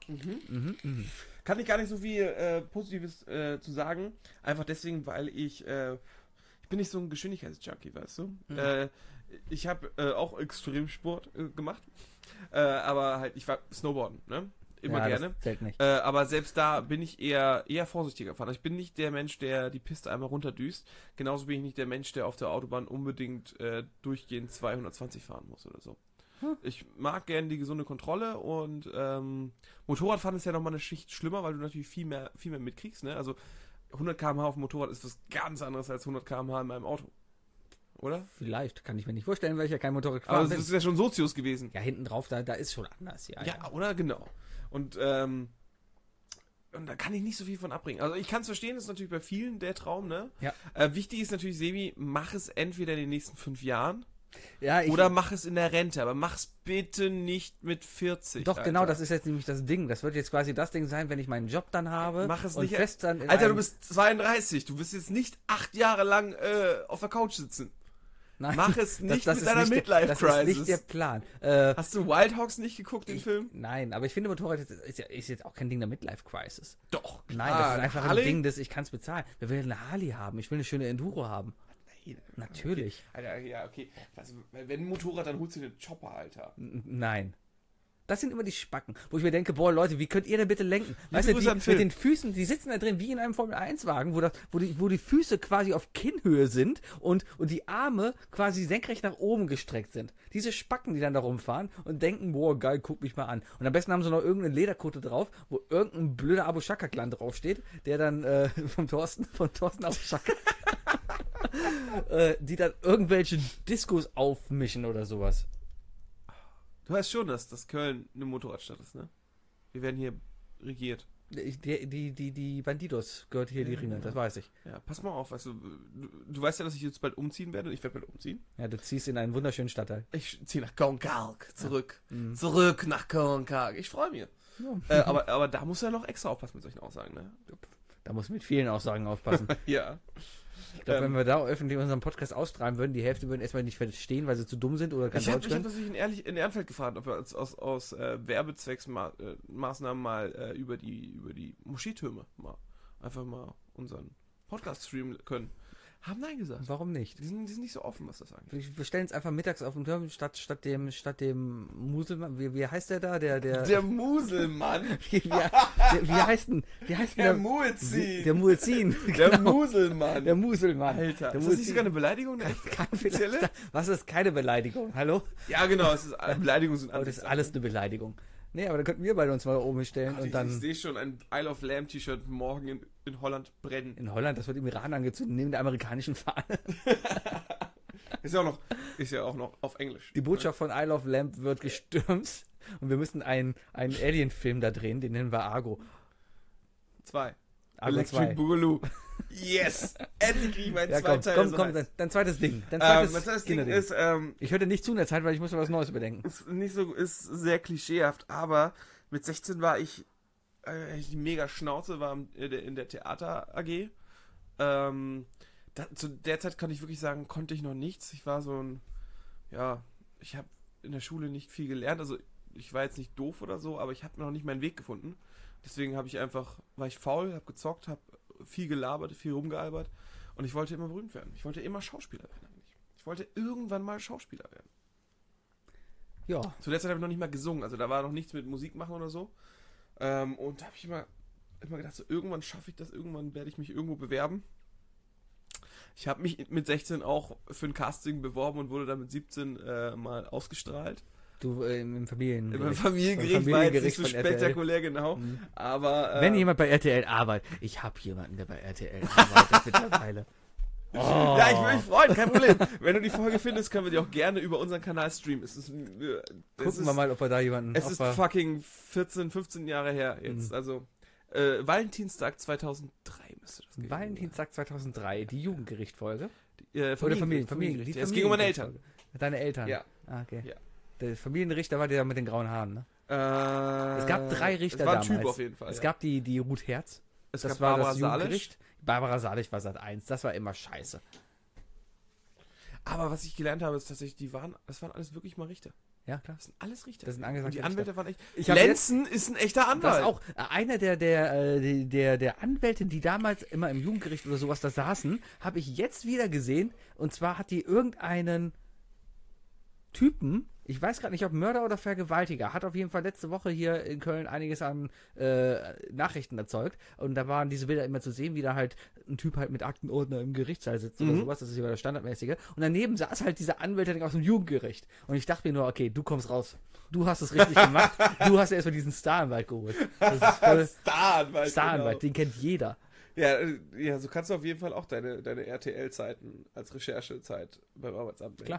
Kann ich gar nicht so viel Positives zu sagen. Einfach deswegen, weil ich bin nicht so ein Geschwindigkeitsjunkie, weißt du? Ich habe auch Extremsport gemacht. Aber halt, ich war Snowboarden, ne? Immer Ja, gerne. das zählt nicht. Aber selbst da bin ich eher vorsichtiger gefahren. Also ich bin nicht der Mensch, der die Piste einmal runterdüst. Genauso bin ich nicht der Mensch, der auf der Autobahn unbedingt durchgehend 220 fahren muss oder so. Ich mag gerne die gesunde Kontrolle und Motorradfahren ist ja nochmal eine Schicht schlimmer, weil du natürlich viel mehr mitkriegst. Ne? Also 100 km/h auf dem Motorrad ist was ganz anderes als 100 km/h in meinem Auto. Oder? Vielleicht, kann ich mir nicht vorstellen, weil ich ja kein Motorrad Aber gefahren das bin. ist ja schon Sozius gewesen. Ja, hinten drauf, da ist schon anders, ja. Ja, oder? Genau. Und da kann ich nicht so viel von abbringen. Also ich kann es verstehen, das ist natürlich bei vielen der Traum, ne? Ja. Wichtig ist natürlich, Sebi, mach es entweder in den nächsten 5 Jahren Ja, oder mach es in der Rente, aber mach es bitte nicht mit 40. Doch, Alter. genau, das ist jetzt nämlich das Ding. Das wird jetzt quasi das Ding sein, wenn ich meinen Job dann habe. Mach es und nicht. fest dann in Alter, einem- du bist 32. Du wirst jetzt nicht 8 Jahre lang auf der Couch sitzen. Nein, mach es nicht mit ist deiner nicht Midlife-Crisis. Das ist nicht der Plan. Hast du Wild Hogs nicht geguckt, den Film? Nein, aber ich finde, Motorrad ist jetzt auch kein Ding der Midlife-Crisis. Doch. Nein, das ist einfach Harley? ein Ding, das ich kann es bezahlen. Wir will eine Harley haben. Ich will eine schöne Enduro haben. Nein. Natürlich. Alter, ja, okay. Also, wenn ein Motorrad, dann holst du den Chopper, Alter. Nein. Das sind immer die Spacken, wo ich mir denke, boah, Leute, wie könnt ihr denn bitte lenken? Weißt du, Grüße die an Phil. mit den Füßen, die sitzen da drin wie in einem Formel-1-Wagen, wo die Füße quasi auf Kinnhöhe sind und die Arme quasi senkrecht nach oben gestreckt sind. Diese Spacken, die dann da rumfahren und denken, boah, geil, guck mich mal an. Und am besten haben sie noch irgendeine Lederkutte drauf, wo irgendein blöder Abu Shaka-Clan draufsteht, der dann von Thorsten Abu Shaka, die dann irgendwelche Diskos aufmischen oder sowas. Du weißt schon, dass Köln eine Motorradstadt ist, ne? Wir werden hier regiert. Die Bandidos gehört hier die Ringe, das weiß ich. Ja, pass mal auf, weißt du, du weißt ja, dass ich jetzt bald umziehen werde und ich werde bald umziehen. Ja, du ziehst in einen wunderschönen Stadtteil. Ich ziehe nach Köln-Kalk zurück. Ja. Zurück nach Köln-Kalk. Ich freue mich. Ja. Aber da musst du ja noch extra aufpassen mit solchen Aussagen, ne? Da muss mit vielen Aussagen aufpassen. Ja. Ich glaube, wenn wir da öffentlich unseren Podcast austrahlen würden, die Hälfte würden erstmal nicht verstehen, weil sie zu dumm sind oder kein Ich habe Deutsch können. natürlich in Ehrenfeld gefragt, ob wir aus Werbezwecksmaßnahmen mal über die Moscheetürme einfach mal unseren Podcast streamen können. Haben nein gesagt. Warum nicht? Die sind nicht so offen, was das angeht. Wir stellen es einfach mittags auf dem Turm statt dem Muselmann. Wie heißt der da? Der Muselmann. Wie heißt denn Der Muezzin. Der Muezzin. Der Genau. Muselmann. Der Muselmann. Alter. Der Ist das nicht sogar eine Beleidigung? Eine Keine offizielle? Was ist keine Beleidigung? Hallo? Ja, genau. Beleidigungen sind Aber das ist alles eine Beleidigung. Nee, aber dann könnten wir beide uns mal oben stellen Gott, und ich dann sehe schon ein Isle of Lamb T-Shirt morgen in Holland brennen. in Holland, das wird im Iran angezündet, neben der amerikanischen Fahne. Ist ja auch noch auf Englisch. Die Botschaft von Isle of Lamp wird gestürmt und wir müssen einen Alien-Film da drehen, den nennen wir Argo. 2. Argo Electric 2. Boogaloo. Yes! Endlich kriege ich meinen Ja, zweiten Teil. komm, dein zweites Ding. Dein Mein zweites zweites Ding Kinderding. ist, Ich hörte nicht zu in der Zeit, weil ich musste was Neues überdenken. ist sehr klischeehaft, aber mit 16 war ich die mega Schnauze, war in der Theater AG. Zu der Zeit kann ich wirklich sagen, konnte ich noch nichts. Ich war so ein, ja, ich habe in der Schule nicht viel gelernt, also ich war jetzt nicht doof oder so, aber ich habe noch nicht meinen Weg gefunden. Deswegen war ich faul, habe gezockt, habe viel gelabert, viel rumgealbert und ich wollte immer berühmt werden. Ich wollte immer Schauspieler werden eigentlich. Ich wollte irgendwann mal Schauspieler werden. Ja. Zu der Zeit habe ich noch nicht mal gesungen, also da war noch nichts mit Musik machen oder so. Und da habe ich immer gedacht, so irgendwann schaffe ich das, irgendwann werde ich mich irgendwo bewerben. Ich habe mich mit 16 auch für ein Casting beworben und wurde dann mit 17 mal ausgestrahlt. Du im Familiengericht. Im Familiengericht war jetzt nicht so von spektakulär, genau. Mhm. Aber Wenn jemand bei RTL arbeitet, ich habe jemanden, der bei RTL arbeitet mittlerweile. Oh. ja, ich würde mich freuen, kein Problem. Wenn du die Folge findest, können wir die auch gerne über unseren Kanal streamen. Gucken wir mal, ob wir da jemanden... Es ist fucking 14, 15 Jahre her jetzt. Mhm. Also, Valentinstag 2003 müsste das gewesen Valentinstag 2003, die Jugendgerichtfolge. sein. Oder Familiengericht. Ja, es ging um meine Eltern. Deine Eltern? Ja. Ah, okay. Ja. Der Familienrichter war der mit den grauen Haaren, ne? Es gab 3 Richter es war ein damals. Typ auf jeden Fall. Es ja. gab die Ruth Herz. Es Das gab war Barbara das Salisch. Jugendgericht. Barbara Salisch war Sat 1. Das war immer scheiße. Aber was ich gelernt habe, ist tatsächlich, das waren alles wirklich mal Richter. Ja, klar. Das sind alles Richter. Das sind Und angesagte die Richter. Anwälte waren echt... Ich hab Lenzen ist ein echter Anwalt. Das auch. Einer der Anwältin, die damals immer im Jugendgericht oder sowas da saßen, habe ich jetzt wieder gesehen. Und zwar hat die irgendeinen Typen, ich weiß gerade nicht, ob Mörder oder Vergewaltiger, hat auf jeden Fall letzte Woche hier in Köln einiges an Nachrichten erzeugt. Und da waren diese Bilder immer zu sehen, wie da halt ein Typ halt mit Aktenordner im Gerichtssaal sitzt oder sowas. Das ist ja das Standardmäßige. Und daneben saß halt dieser Anwältin aus dem Jugendgericht. Und ich dachte mir nur, okay, du kommst raus. Du hast es richtig gemacht. Du hast erstmal diesen Staranwalt geholt. Das ist voll Staranwalt. Staranwalt, den kennt jeder. Ja, so kannst du auf jeden Fall auch deine RTL-Zeiten als Recherchezeit beim Arbeitsamt melden. Klar.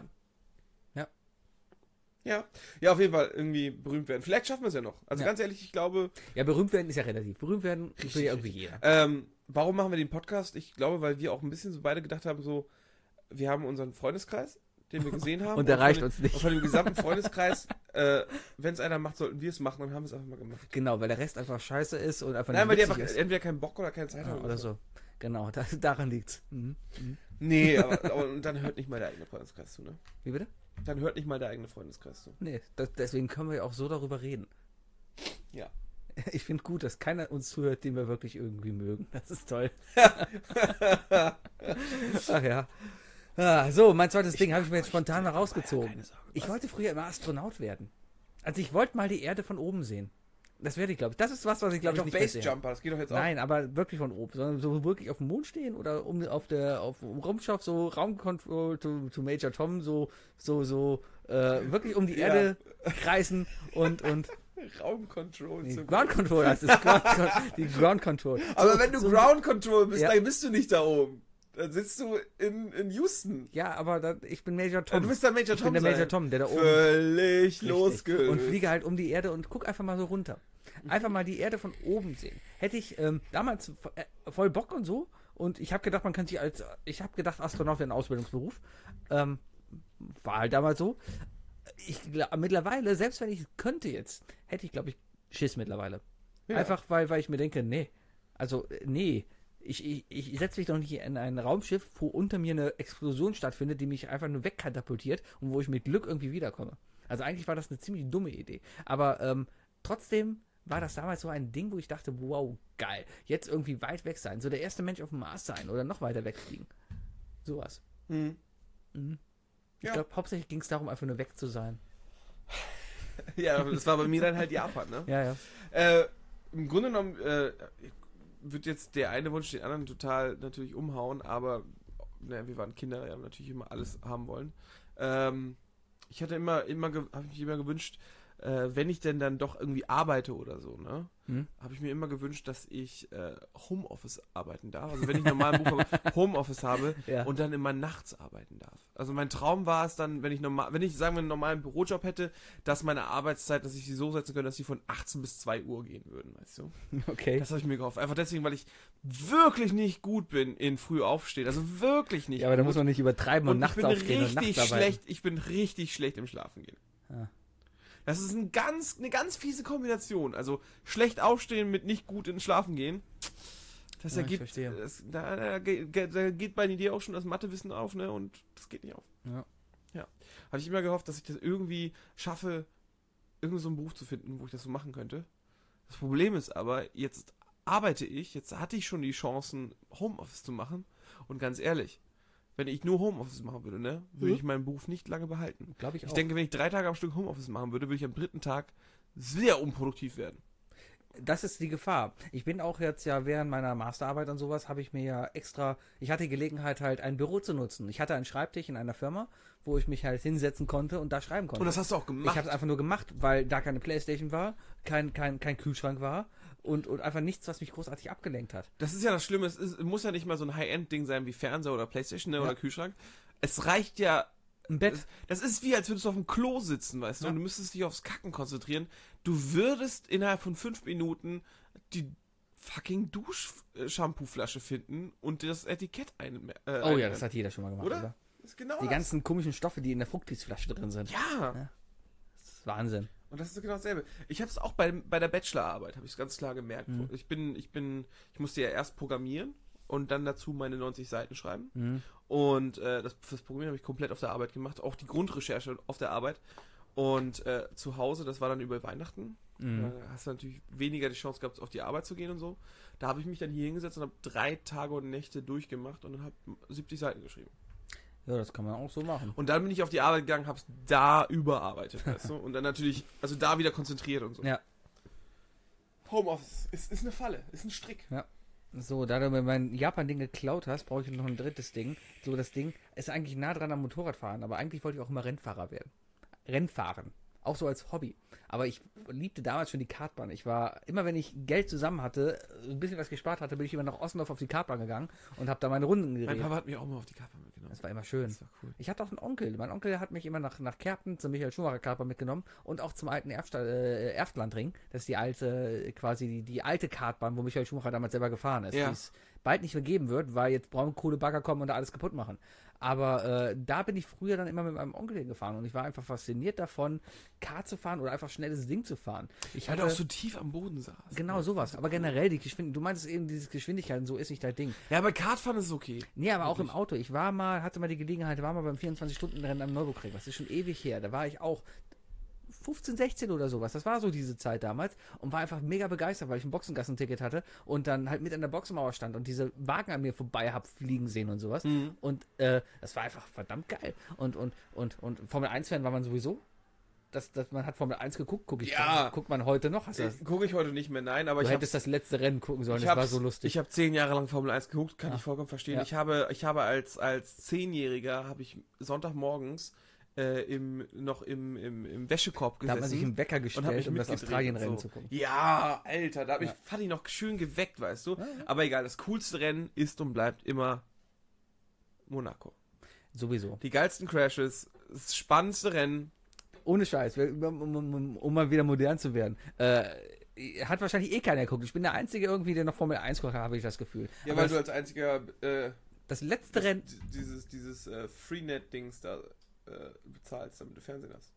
Ja, auf jeden Fall irgendwie berühmt werden. Vielleicht schaffen wir es ja noch. Also Ja. ganz ehrlich, ich glaube... Ja, berühmt werden ist ja relativ. Berühmt werden will ja irgendwie jeder. Warum machen wir den Podcast? Ich glaube, weil wir auch ein bisschen so beide gedacht haben, so, wir haben unseren Freundeskreis, den wir gesehen haben. Und der reicht von uns nicht. Und von dem gesamten Freundeskreis, wenn es einer macht, sollten wir es machen und haben es einfach mal gemacht. Genau, weil der Rest einfach scheiße ist und einfach Nein, weil die witzig einfach ist. entweder keinen Bock oder keine Zeit haben. Oder so. Genau, daran liegt's. Nee, aber und dann hört nicht mal der eigene Freundeskreis zu, ne? Wie bitte? Dann hört nicht mal der eigene Freundeskreis zu. Nee, deswegen können wir ja auch so darüber reden. Ja. Ich finde gut, dass keiner uns zuhört, den wir wirklich irgendwie mögen. Das ist toll. Ach ja. So, mein zweites Ding habe ich mir jetzt spontan mal rausgezogen. Keine Sorge. Ich wollte früher immer Astronaut werden. Also ich wollte mal die Erde von oben sehen. Das werde ich, glaube ich. Das ist was ich, glaube ich, Doch nicht mehr sehe. Basejumper, das geht doch jetzt auch. Nein, aber wirklich von oben, sondern so wirklich auf dem Mond stehen oder auf dem Raumschiff, so Raumcontrol to Major Tom, wirklich um die Erde kreisen und Raumcontrol. nee, zum- Ground Control heißt es, die Ground Control. Aber wenn du Ground Control bist, Ja. dann bist du nicht da oben. Dann sitzt du in Houston. Ja, aber ich bin Major Tom. Du bist der Major ich Tom. bin der Major sein. Tom, der da oben Völlig Richtig. losgelöst. Und fliege halt um die Erde und guck einfach mal so runter. Einfach mal die Erde von oben sehen. Hätte ich damals voll Bock und so. Und ich habe gedacht, Astronaut wäre ein Ausbildungsberuf. War halt damals so. Mittlerweile, selbst wenn ich könnte jetzt, hätte ich, glaube ich, Schiss mittlerweile. Ja. Einfach, weil ich mir denke, nee. Ich setze mich doch nicht in ein Raumschiff, wo unter mir eine Explosion stattfindet, die mich einfach nur wegkatapultiert und wo ich mit Glück irgendwie wiederkomme. Also eigentlich war das eine ziemlich dumme Idee. Aber trotzdem war das damals so ein Ding, wo ich dachte, wow, geil. Jetzt irgendwie weit weg sein. So der erste Mensch auf dem Mars sein oder noch weiter wegfliegen. Sowas. Hm. Ich Ja. glaube, hauptsächlich ging es darum, einfach nur weg zu sein. Ja, das war bei mir dann halt Japan, ne? Ja, ja. Im Grunde genommen wird jetzt der eine Wunsch den anderen total natürlich umhauen, aber wir waren Kinder, wir haben natürlich immer alles haben wollen. Ich hatte habe mich immer gewünscht, wenn ich denn dann doch irgendwie arbeite oder so, ne, Hm? habe ich mir immer gewünscht, dass ich Homeoffice arbeiten darf. Also wenn ich normal einen Beruf habe, Homeoffice habe Ja. und dann immer nachts arbeiten darf. Also mein Traum war es dann, wenn ich sagen wir einen normalen Bürojob hätte, dass meine Arbeitszeit, dass ich sie so setzen könnte, dass sie von 18 bis 2 Uhr gehen würden, weißt du? Okay. Das habe ich mir gehofft. Einfach deswegen, weil ich wirklich nicht gut bin in früh aufstehen. Also wirklich nicht Ja, aber da gut. muss man nicht übertreiben und, Und nachts ich bin aufstehen und richtig nachts arbeiten. schlecht, ich bin richtig schlecht im Schlafen gehen. Ja. Das ist eine ganz fiese Kombination. Also schlecht aufstehen mit nicht gut ins Schlafen gehen. Das Ja, ich ergibt, verstehe. da geht bei dir auch schon das Mathewissen auf, ne? Und das geht nicht auf. Ja. Habe ich immer gehofft, dass ich das irgendwie schaffe, irgendwie so einen Beruf zu finden, wo ich das so machen könnte. Das Problem ist aber, jetzt arbeite ich, jetzt hatte ich schon die Chancen, Homeoffice zu machen. Und ganz ehrlich, wenn ich nur Homeoffice machen würde, ne, würde ich meinen Beruf nicht lange behalten. Glaube ich auch. Ich denke, wenn ich 3 Tage am Stück Homeoffice machen würde, würde ich am 3. Tag sehr unproduktiv werden. Das ist die Gefahr. Ich bin auch jetzt ja während meiner Masterarbeit und sowas, habe ich mir ja extra, ich hatte die Gelegenheit halt ein Büro zu nutzen. Ich hatte einen Schreibtisch in einer Firma, wo ich mich halt hinsetzen konnte und da schreiben konnte. Und das hast du auch gemacht. Ich habe es einfach nur gemacht, weil da keine Playstation war, kein Kühlschrank war und einfach nichts, was mich großartig abgelenkt hat. Das ist ja das Schlimme, es muss ja nicht mal so ein High-End-Ding sein wie Fernseher oder Playstation, ne, Ja. oder Kühlschrank. Es reicht ja. Ein Bett. Das ist wie, als würdest du auf dem Klo sitzen, weißt du, Ja. und du müsstest dich aufs Kacken konzentrieren. Du würdest innerhalb von 5 Minuten die fucking Dusch-Shampoo-Flasche finden und das Etikett Oh ja, das hat jeder schon mal gemacht, Oder? oder? Das ist genau Die das. ganzen komischen Stoffe, die in der Fructis-Flasche drin sind. Ja. Das ist Wahnsinn. Und das ist genau dasselbe. Ich habe es auch bei der Bachelorarbeit, habe ich es ganz klar gemerkt. Mhm. Ich musste ja erst programmieren und dann dazu meine 90 Seiten schreiben. Mhm. Und das Programmieren habe ich komplett auf der Arbeit gemacht, auch die Grundrecherche auf der Arbeit. Und zu Hause, das war dann über Weihnachten. Mhm. Da hast du natürlich weniger die Chance gehabt, auf die Arbeit zu gehen und so. Da habe ich mich dann hier hingesetzt und habe 3 Tage und Nächte durchgemacht und dann habe 70 Seiten geschrieben. Ja, das kann man auch so machen. Und dann bin ich auf die Arbeit gegangen, habe es da überarbeitet, weißt du? Und dann natürlich, also da wieder konzentriert und so. Ja. Homeoffice ist eine Falle, ist ein Strick. So, da du mir mein Japan-Ding geklaut hast, brauche ich noch ein drittes Ding. So, das Ding ist eigentlich nah dran am Motorradfahren, aber eigentlich wollte ich auch immer Rennfahrer werden. Rennfahren. Auch so als Hobby. Aber ich liebte damals schon die Kartbahn. Ich war, immer wenn ich Geld zusammen hatte, ein bisschen was gespart hatte, bin ich immer nach Ossendorf auf die Kartbahn gegangen und habe da meine Runden Mein gedreht. Papa hat mich auch mal auf die Kappe mitgenommen. Das war immer schön. Das war cool. Ich hatte auch einen Onkel. Mein Onkel hat mich immer nach Kerpen zum Michael Schumacher Kartbahn mitgenommen und auch zum alten Erftlandring. Das ist die alte, quasi die alte Kartbahn, wo Michael Schumacher damals selber gefahren ist. Ja. Die es bald nicht mehr geben wird, weil jetzt Braunkohlebagger kommen und da alles kaputt machen. Aber da bin ich früher dann immer mit meinem Onkel hingefahren und ich war einfach fasziniert davon, Kart zu fahren oder einfach schnelles Ding zu fahren. Ich Weil hatte du auch so tief am Boden saß. genau sowas. Aber generell die Geschwindigkeit. Du meintest eben, dieses Geschwindigkeit und so ist nicht dein Ding. Ja, bei Kartfahren ist es okay. Nee, aber auch im Auto. Ich hatte mal die Gelegenheit, war mal beim 24-Stunden-Rennen am Nürburgring. Das ist schon ewig her. Da war ich auch 15, 16 oder sowas. Das war so diese Zeit damals und war einfach mega begeistert, weil ich ein Boxengassenticket hatte und dann halt mit an der Boxenmauer stand und diese Wagen an mir vorbei hab fliegen sehen und sowas. Und das war einfach verdammt geil. Und Formel 1-Fan war man sowieso. Man hat Formel 1 geguckt, guckt man heute noch. Gucke ich heute nicht mehr, nein, aber Du ich habe hättest das letzte Rennen gucken sollen, das war so lustig. Ich habe 10 Jahre lang Formel 1 geguckt, kann Ja. ich vollkommen verstehen. Ja. Ich habe als 10-Jähriger habe ich Sonntagmorgens im Wäschekorb Da hat man sich gesessen. einen Wecker und hab gestellt, mich um das mitgedreht Australien-Rennen und zu gucken. Ja, Alter, da Ja. fand ich noch schön geweckt, weißt du. Ja. Aber egal, das coolste Rennen ist und bleibt immer Monaco. Sowieso. Die geilsten Crashes, das spannendste Rennen. Ohne Scheiß, um mal wieder modern zu werden. Hat wahrscheinlich eh keiner geguckt. Ich bin der Einzige irgendwie, der noch Formel 1 guckt, habe ich das Gefühl. Ja, Aber weil du als einziger das letzte Rennen... dieses Freenet-Dings da bezahlst, damit du Fernsehen hast.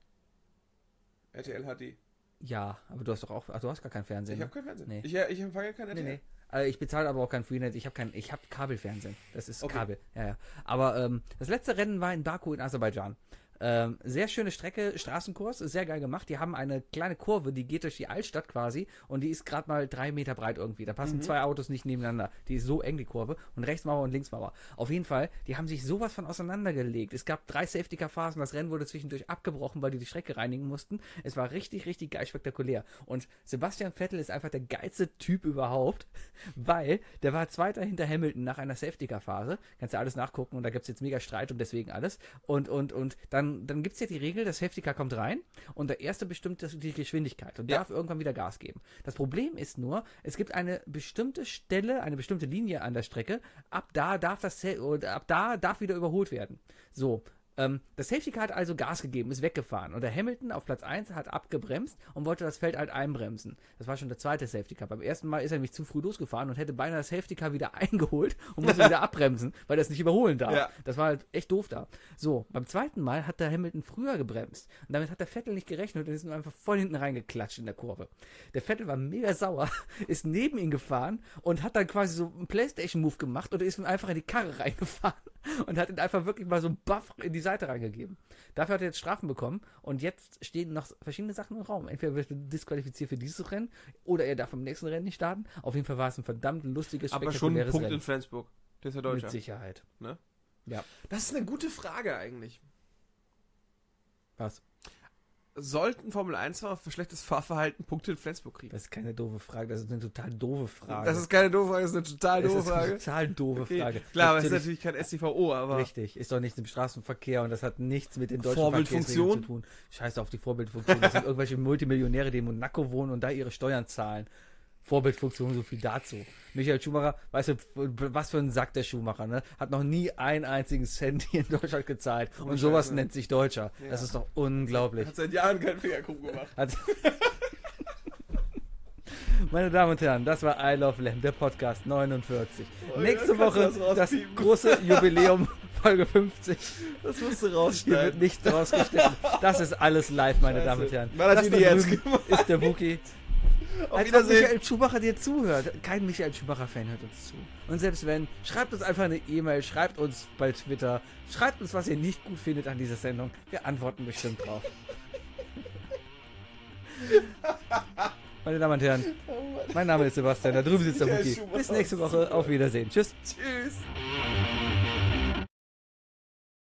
RTL HD. Ja, aber du hast doch auch... Ach, du hast gar kein Fernsehen. Ich ne? habe kein Fernsehen. Nee. Ich empfange kein Nee, RTL. nee. Ich bezahle aber auch kein Freenet. Ich habe Kabelfernsehen. Das ist Okay. Kabel. Ja, ja. Aber das letzte Rennen war in Baku in Aserbaidschan. Sehr schöne Strecke, Straßenkurs, ist sehr geil gemacht. Die haben eine kleine Kurve, die geht durch die Altstadt quasi und die ist gerade mal 3 Meter breit irgendwie. Da passen 2 Autos nicht nebeneinander. Die ist so eng, die Kurve. Und Rechtsmauer und Linksmauer. Auf jeden Fall, die haben sich sowas von auseinandergelegt. Es gab 3 Safety-Car-Phasen, das Rennen wurde zwischendurch abgebrochen, weil die Strecke reinigen mussten. Es war richtig, richtig geil spektakulär. Und Sebastian Vettel ist einfach der geilste Typ überhaupt, weil der war Zweiter hinter Hamilton nach einer Safety-Car-Phase. Kannst du alles nachgucken und da gibt es jetzt mega Streit und deswegen alles. Und dann dann gibt es ja die Regel, das Safety Car kommt rein und der Erste bestimmt die Geschwindigkeit und darf irgendwann wieder Gas geben. Das Problem ist nur, es gibt eine bestimmte Stelle, eine bestimmte Linie an der Strecke, ab da darf wieder überholt werden. So. Das Safety Car hat also Gas gegeben, ist weggefahren und der Hamilton auf Platz 1 hat abgebremst und wollte das Feld halt einbremsen. Das war schon der zweite Safety Car. Beim ersten Mal ist er nämlich zu früh losgefahren und hätte beinahe das Safety Car wieder eingeholt und musste wieder abbremsen, weil er es nicht überholen darf. Ja. Das war halt echt doof da. So, beim zweiten Mal hat der Hamilton früher gebremst und damit hat der Vettel nicht gerechnet und ist nur einfach voll hinten reingeklatscht in der Kurve. Der Vettel war mega sauer, ist neben ihn gefahren und hat dann quasi so einen Playstation-Move gemacht und ist ihm einfach in die Karre reingefahren und hat ihn einfach wirklich mal so einen Buff in die Seite reingegeben. Dafür hat er jetzt Strafen bekommen und jetzt stehen noch verschiedene Sachen im Raum. Entweder wird er disqualifiziert für dieses Rennen oder er darf am nächsten Rennen nicht starten. Auf jeden Fall war es ein verdammt lustiges, Aber schon ein spektakuläres Punkt Rennen. in Flensburg. Der ist ja Deutscher. Mit Sicherheit. Ne? Ja. Das ist eine gute Frage eigentlich. Was? Sollten Formel-1-Fahrer für schlechtes Fahrverhalten Punkte in Flensburg kriegen? Das ist keine doofe Frage, das ist eine total doofe Frage. Das ist keine doofe Frage, das ist eine total doofe Das ist eine Frage. total doofe Okay. Frage. Klar, aber es ist natürlich kein STVO, aber... Richtig, ist doch nicht im Straßenverkehr und das hat nichts mit den deutschen Vorbildfunktion? Verkehrsregeln zu tun. Scheiß auf die Vorbildfunktion. Das sind irgendwelche Multimillionäre, die in Monaco wohnen und da ihre Steuern zahlen. Vorbildfunktion, so viel dazu. Michael Schumacher, weißt du, was für ein Sack der Schumacher, ne? Hat noch nie einen einzigen Cent hier in Deutschland gezahlt. Und sowas nennt sich Deutscher. Ja. Das ist doch unglaublich. Hat seit Jahren keinen Fingerkuchen gemacht. Meine Damen und Herren, das war I Love Lamb, der Podcast 49. Oh, Nächste ja, kannst Woche du das das rauspiepen? große Jubiläum, Folge 50. Das musst du Hier wird rausschneiden. nichts rausgeschnitten. Das ist alles live, meine Damen und Herren. War das da Video jetzt drüben gemacht? ist der Wookie. Auf Als ob Wiedersehen. Michael Schumacher dir zuhört. Kein Michael Schumacher-Fan hört uns zu. Und selbst wenn, schreibt uns einfach eine E-Mail, schreibt uns bei Twitter, schreibt uns, was ihr nicht gut findet an dieser Sendung. Wir antworten bestimmt drauf. Meine Damen und Herren, mein Name ist Sebastian, da drüben sitzt der Michael Wookie. Schumacher Bis nächste Woche, auf Wiedersehen. Tschüss. Tschüss.